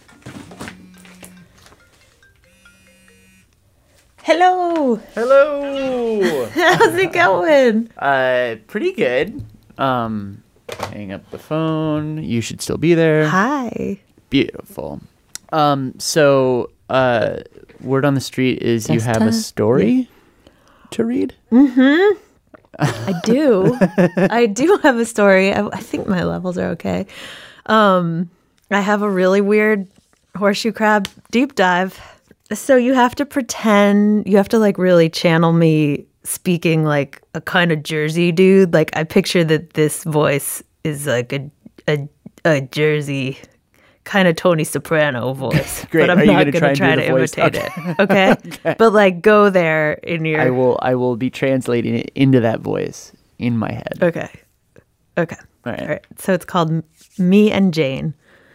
Speaker 1: Hello.
Speaker 4: Hello.
Speaker 1: How's it going?
Speaker 4: Pretty good. Hang up the phone. You should still be there.
Speaker 1: Hi.
Speaker 4: Beautiful. So word on the street is you have a story to read?
Speaker 1: Mm-hmm. I do. I do have a story. I think my levels are okay. I have a really weird horseshoe crab deep dive. So you have to pretend, you have to like really channel me speaking like a kind of Jersey dude. Like I picture that this voice is like a Jersey kind of Tony Soprano voice.
Speaker 4: Great.
Speaker 1: But I'm not going to try to imitate it. Okay?
Speaker 4: Okay.
Speaker 1: But like go there in your...
Speaker 4: I will be translating it into that voice in my head.
Speaker 1: Okay.
Speaker 4: All right.
Speaker 1: So it's called Me and Jane.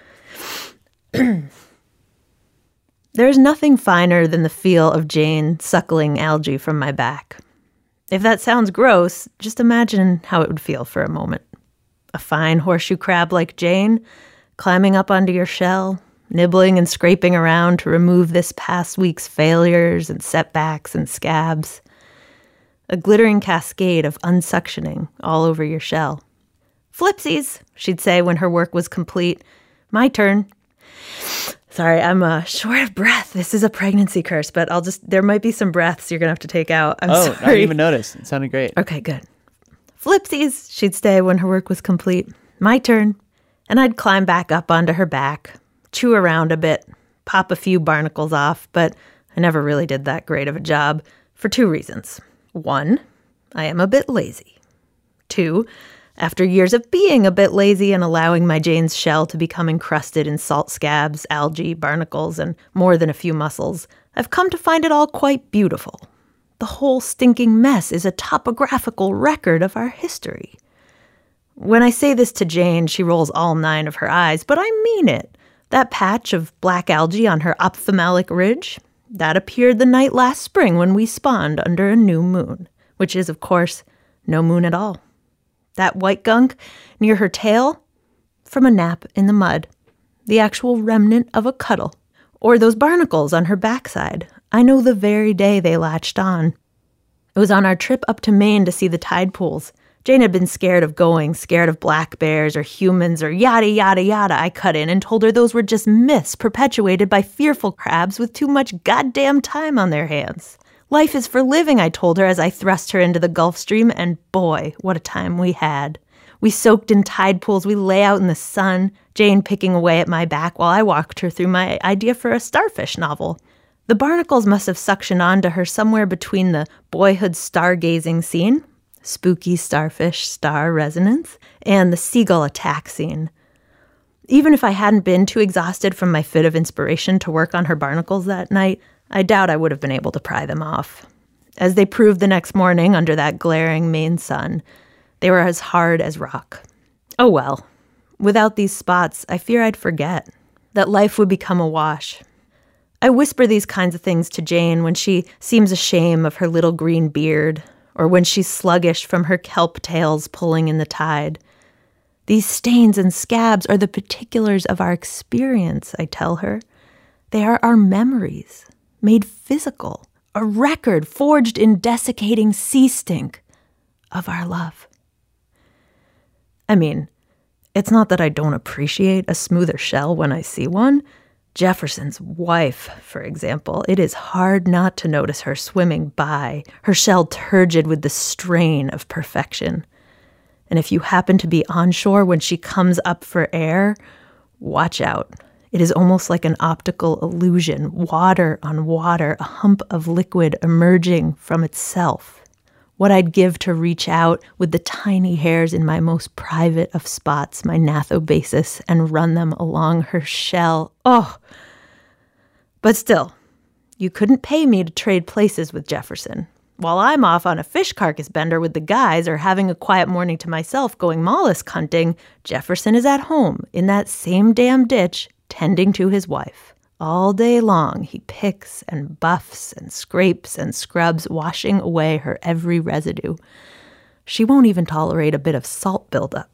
Speaker 1: There's nothing finer than the feel of Jane suckling algae from my back. If that sounds gross, just imagine how it would feel for a moment. A fine horseshoe crab like Jane, climbing up onto your shell, nibbling and scraping around to remove this past week's failures and setbacks and scabs. A glittering cascade of unsuctioning all over your shell. Flipsies, she'd say when her work was complete. My turn. Sorry, I'm short of breath. This is a pregnancy curse, but there might be some breaths you're going to have to take out. I'm sorry.
Speaker 4: I didn't even notice. It sounded great.
Speaker 1: Okay, good. Flipsies, she'd say when her work was complete. My turn. And I'd climb back up onto her back, chew around a bit, pop a few barnacles off, but I never really did that great of a job for two reasons. 1, I am a bit lazy. 2, after years of being a bit lazy and allowing my Jane's shell to become encrusted in salt scabs, algae, barnacles, and more than a few mussels, I've come to find it all quite beautiful. The whole stinking mess is a topographical record of our history. When I say this to Jane, she rolls all 9 of her eyes, but I mean it. That patch of black algae on her ophthalmic ridge, that appeared the night last spring when we spawned under a new moon, which is, of course, no moon at all. That white gunk near her tail, from a nap in the mud, the actual remnant of a cuddle. Or those barnacles on her backside. I know the very day they latched on. It was on our trip up to Maine to see the tide pools. Jane had been scared of going, scared of black bears or humans or yada, yada, yada. I cut in and told her those were just myths perpetuated by fearful crabs with too much goddamn time on their hands. Life is for living, I told her as I thrust her into the Gulf Stream, and boy, what a time we had. We soaked in tide pools, we lay out in the sun, Jane picking away at my back while I walked her through my idea for a starfish novel. The barnacles must have suctioned onto her somewhere between the boyhood stargazing scene, spooky starfish star resonance, and the seagull attack scene. Even if I hadn't been too exhausted from my fit of inspiration to work on her barnacles that night, I doubt I would have been able to pry them off. As they proved the next morning under that glaring Maine sun, they were as hard as rock. Oh well. Without these spots, I fear I'd forget that life would become a wash. I whisper these kinds of things to Jane when she seems ashamed of her little green beard, or when she's sluggish from her kelp tails pulling in the tide. These stains and scabs are the particulars of our experience, I tell her. They are our memories, made physical a record forged in desiccating sea stink of our love. I mean, it's not that I don't appreciate a smoother shell when I see one. Jefferson's wife, for example, it is hard not to notice her swimming by, her shell turgid with the strain of perfection. And if you happen to be onshore when she comes up for air, watch out. It is almost like an optical illusion, water on water, a hump of liquid emerging from itself. What I'd give to reach out with the tiny hairs in my most private of spots, my gnathobasis, and run them along her shell. Oh! But still, you couldn't pay me to trade places with Jefferson. While I'm off on a fish carcass bender with the guys or having a quiet morning to myself going mollusk hunting, Jefferson is at home in that same damn ditch tending to his wife. All day long, he picks and buffs and scrapes and scrubs, washing away her every residue. She won't even tolerate a bit of salt buildup.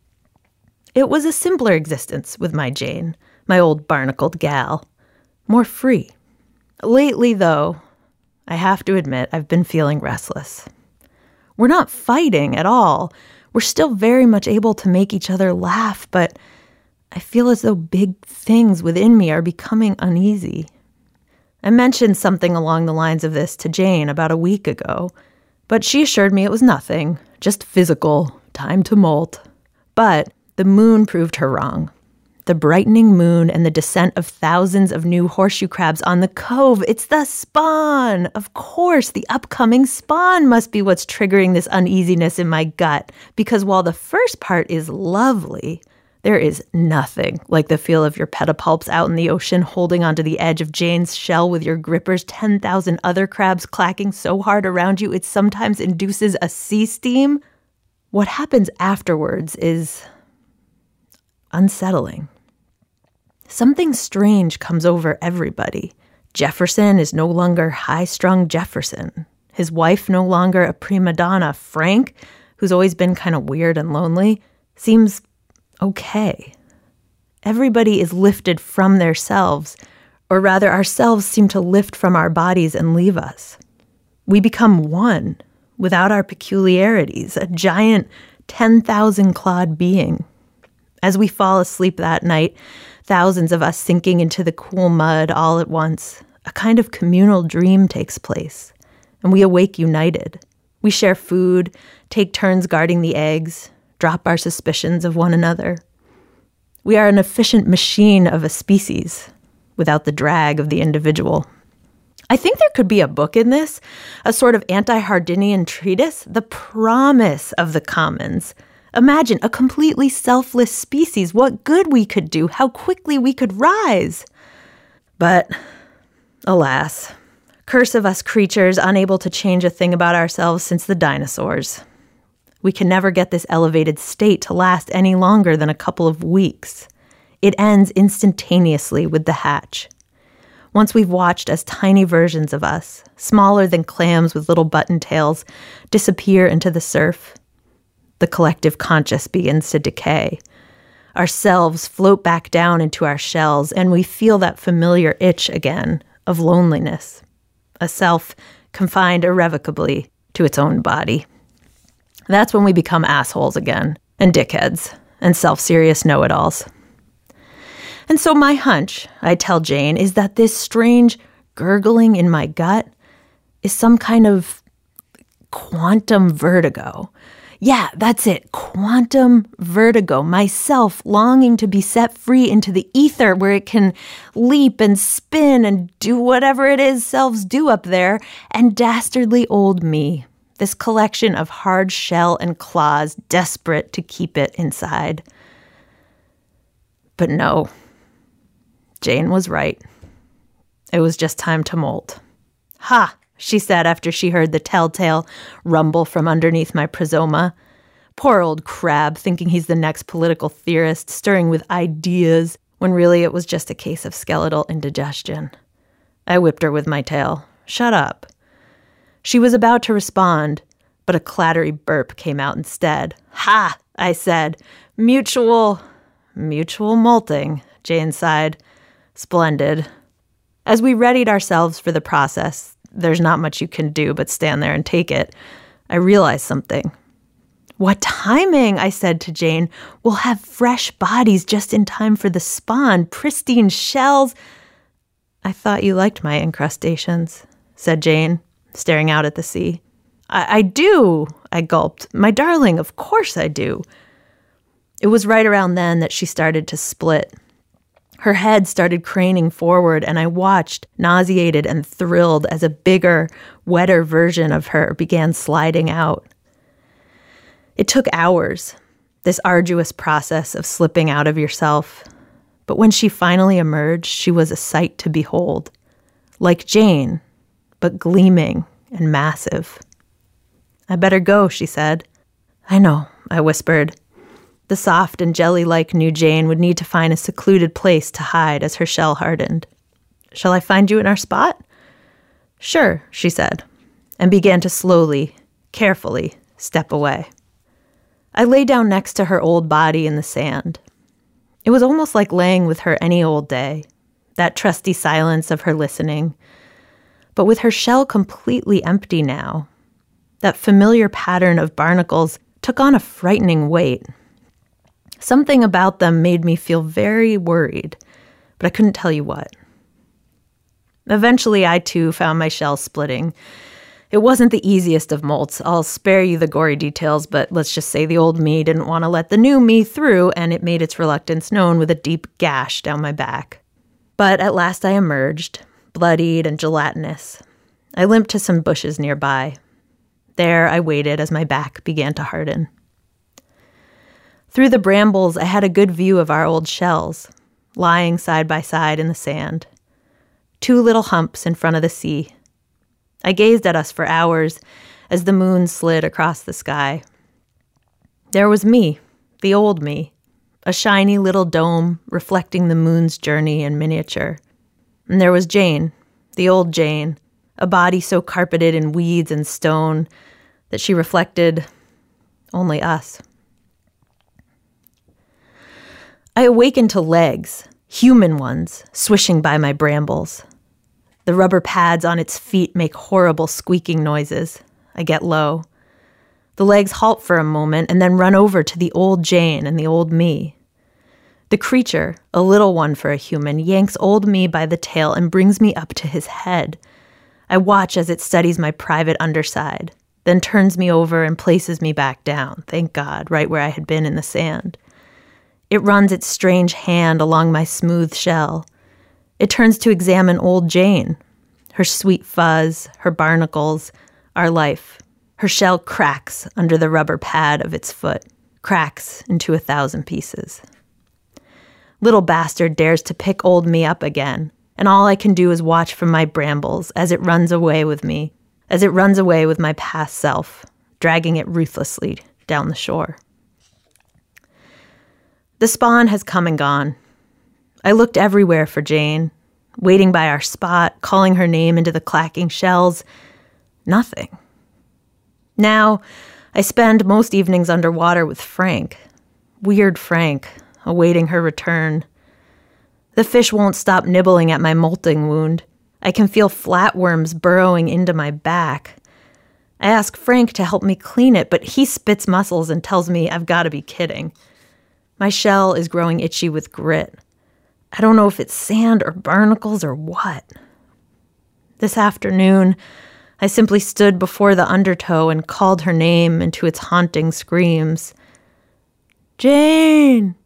Speaker 1: It was a simpler existence with my Jane, my old barnacled gal. More free. Lately, though, I have to admit I've been feeling restless. We're not fighting at all. We're still very much able to make each other laugh, but I feel as though big things within me are becoming uneasy. I mentioned something along the lines of this to Jane about a week ago, but she assured me it was nothing, just physical, time to molt. But the moon proved her wrong. The brightening moon and the descent of thousands of new horseshoe crabs on the cove. It's the spawn! Of course, the upcoming spawn must be what's triggering this uneasiness in my gut, because while the first part is lovely, there is nothing like the feel of your pedipalps out in the ocean holding onto the edge of Jane's shell with your grippers, 10,000 other crabs clacking so hard around you it sometimes induces a sea steam. What happens afterwards is unsettling. Something strange comes over everybody. Jefferson is no longer high-strung Jefferson. His wife no longer a prima donna. Frank, who's always been kind of weird and lonely, seems okay. Everybody is lifted from their selves, or rather ourselves seem to lift from our bodies and leave us. We become one, without our peculiarities, a giant 10,000-clawed being. As we fall asleep that night, thousands of us sinking into the cool mud all at once, a kind of communal dream takes place, and we awake united. We share food, take turns guarding the eggs, drop our suspicions of one another. We are an efficient machine of a species, without the drag of the individual. I think there could be a book in this, a sort of anti-Hardinian treatise, The Promise of the Commons. Imagine a completely selfless species, what good we could do, how quickly we could rise. But, alas, curse of us creatures, unable to change a thing about ourselves since the dinosaurs. We can never get this elevated state to last any longer than a couple of weeks. It ends instantaneously with the hatch. Once we've watched as tiny versions of us, smaller than clams with little button tails, disappear into the surf, the collective conscious begins to decay. Our selves float back down into our shells, and we feel that familiar itch again of loneliness, a self confined irrevocably to its own body. That's when we become assholes again, and dickheads, and self-serious know-it-alls. And so my hunch, I tell Jane, is that this strange gurgling in my gut is some kind of quantum vertigo. Yeah, that's it, quantum vertigo. Myself longing to be set free into the ether where it can leap and spin and do whatever it is selves do up there, and dastardly old me. This collection of hard shell and claws, desperate to keep it inside. But no, Jane was right. It was just time to molt. Ha, she said after she heard the telltale rumble from underneath my prosoma. Poor old crab, thinking he's the next political theorist, stirring with ideas, when really it was just a case of skeletal indigestion. I whipped her with my tail. Shut up. She was about to respond, but a clattery burp came out instead. Ha, I said. Mutual molting, Jane sighed. Splendid. As we readied ourselves for the process, there's not much you can do but stand there and take it, I realized something. What timing, I said to Jane. We'll have fresh bodies just in time for the spawn, pristine shells. I thought you liked my incrustations, said Jane, staring out at the sea. I do, I gulped. My darling, of course I do. It was right around then that she started to split. Her head started craning forward, and I watched, nauseated and thrilled, as a bigger, wetter version of her began sliding out. It took hours, this arduous process of slipping out of yourself. But when she finally emerged, she was a sight to behold. Like Jane, but gleaming and massive. I better go, she said. I know, I whispered. The soft and jelly-like new Jane would need to find a secluded place to hide as her shell hardened. Shall I find you in our spot? Sure, she said, and began to slowly, carefully step away. I lay down next to her old body in the sand. It was almost like laying with her any old day, that trusty silence of her listening. But with her shell completely empty now, that familiar pattern of barnacles took on a frightening weight. Something about them made me feel very worried, but I couldn't tell you what. Eventually, I too found my shell splitting. It wasn't the easiest of molts. I'll spare you the gory details, but let's just say the old me didn't want to let the new me through, and it made its reluctance known with a deep gash down my back. But at last I emerged, bloodied and gelatinous. I limped to some bushes nearby. There I waited as my back began to harden. Through the brambles, I had a good view of our old shells, lying side by side in the sand. 2 little humps in front of the sea. I gazed at us for hours as the moon slid across the sky. There was me, the old me, a shiny little dome reflecting the moon's journey in miniature. And there was Jane, the old Jane, a body so carpeted in weeds and stone that she reflected only us. I awakened to legs, human ones, swishing by my brambles. The rubber pads on its feet make horrible squeaking noises. I get low. The legs halt for a moment and then run over to the old Jane and the old me. The creature, a little one for a human, yanks old me by the tail and brings me up to his head. I watch as it studies my private underside, then turns me over and places me back down, thank God, right where I had been in the sand. It runs its strange hand along my smooth shell. It turns to examine old Jane, her sweet fuzz, her barnacles, our life. Her shell cracks under the rubber pad of its foot, cracks into 1,000 pieces. Little bastard dares to pick old me up again, and all I can do is watch from my brambles as it runs away with me, as it runs away with my past self, dragging it ruthlessly down the shore. The spawn has come and gone. I looked everywhere for Jane, waiting by our spot, calling her name into the clacking shells. Nothing. Now, I spend most evenings underwater with Frank. Weird Frank, awaiting her return. The fish won't stop nibbling at my molting wound. I can feel flatworms burrowing into my back. I ask Frank to help me clean it, but he spits muscles and tells me I've got to be kidding. My shell is growing itchy with grit. I don't know if it's sand or barnacles or what. This afternoon, I simply stood before the undertow and called her name into its haunting screams. Jane!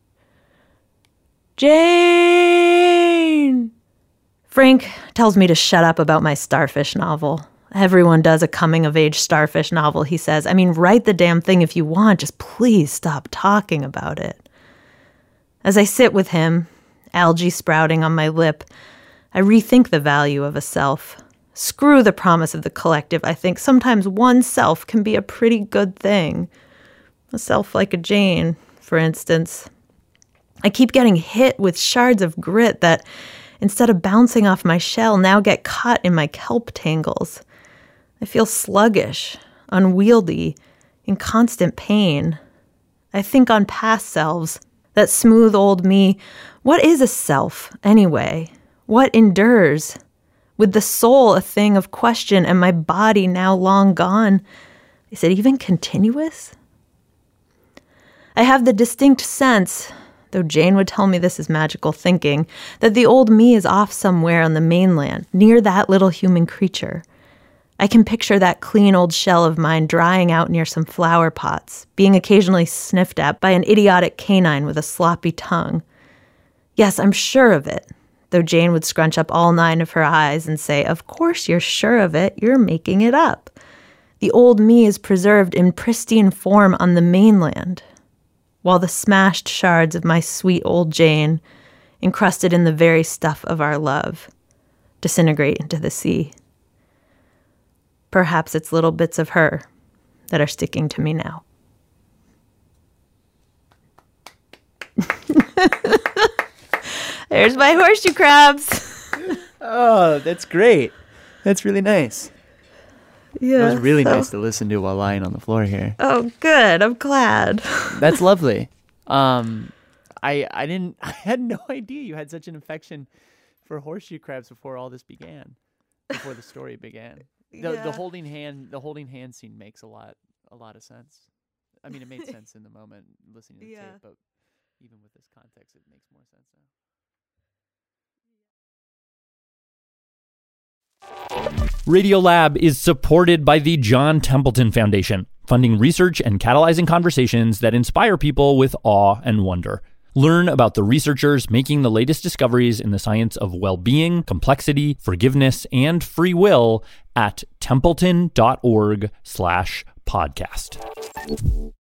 Speaker 1: Jane! Frank tells me to shut up about my starfish novel. Everyone does a coming-of-age starfish novel, he says. I mean, write the damn thing if you want, just please stop talking about it. As I sit with him, algae sprouting on my lip, I rethink the value of a self. Screw the promise of the collective. I think sometimes one self can be a pretty good thing. A self like a Jane, for instance. I keep getting hit with shards of grit that, instead of bouncing off my shell, now get caught in my kelp tangles. I feel sluggish, unwieldy, in constant pain. I think on past selves, that smooth old me. What is a self, anyway? What endures? with the soul a thing of question and my body now long gone, is it even continuous? I have the distinct sense, though Jane would tell me this is magical thinking, that the old me is off somewhere on the mainland, near that little human creature. I can picture that clean old shell of mine drying out near some flower pots, being occasionally sniffed at by an idiotic canine with a sloppy tongue. Yes, I'm sure of it, though Jane would scrunch up all 9 of her eyes and say, "Of course you're sure of it, you're making it up." The old me is preserved in pristine form on the mainland, while the smashed shards of my sweet old Jane, encrusted in the very stuff of our love, disintegrate into the sea. Perhaps it's little bits of her that are sticking to me now. There's my horseshoe crabs.
Speaker 4: Oh, that's great. That's really nice.
Speaker 1: Yeah,
Speaker 4: it was really nice to listen to while lying on the floor here.
Speaker 1: Oh, good. I'm glad.
Speaker 4: That's lovely. I had no idea you had such an affection for horseshoe crabs before all this began. Before the story began. The holding hand scene makes a lot of sense. I mean, it made sense in the moment listening to the tape, but even with this context, it makes more sense now.
Speaker 9: Radiolab is supported by the John Templeton Foundation, funding research and catalyzing conversations that inspire people with awe and wonder. Learn about the researchers making the latest discoveries in the science of well-being, complexity, forgiveness, and free will at templeton.org/podcast.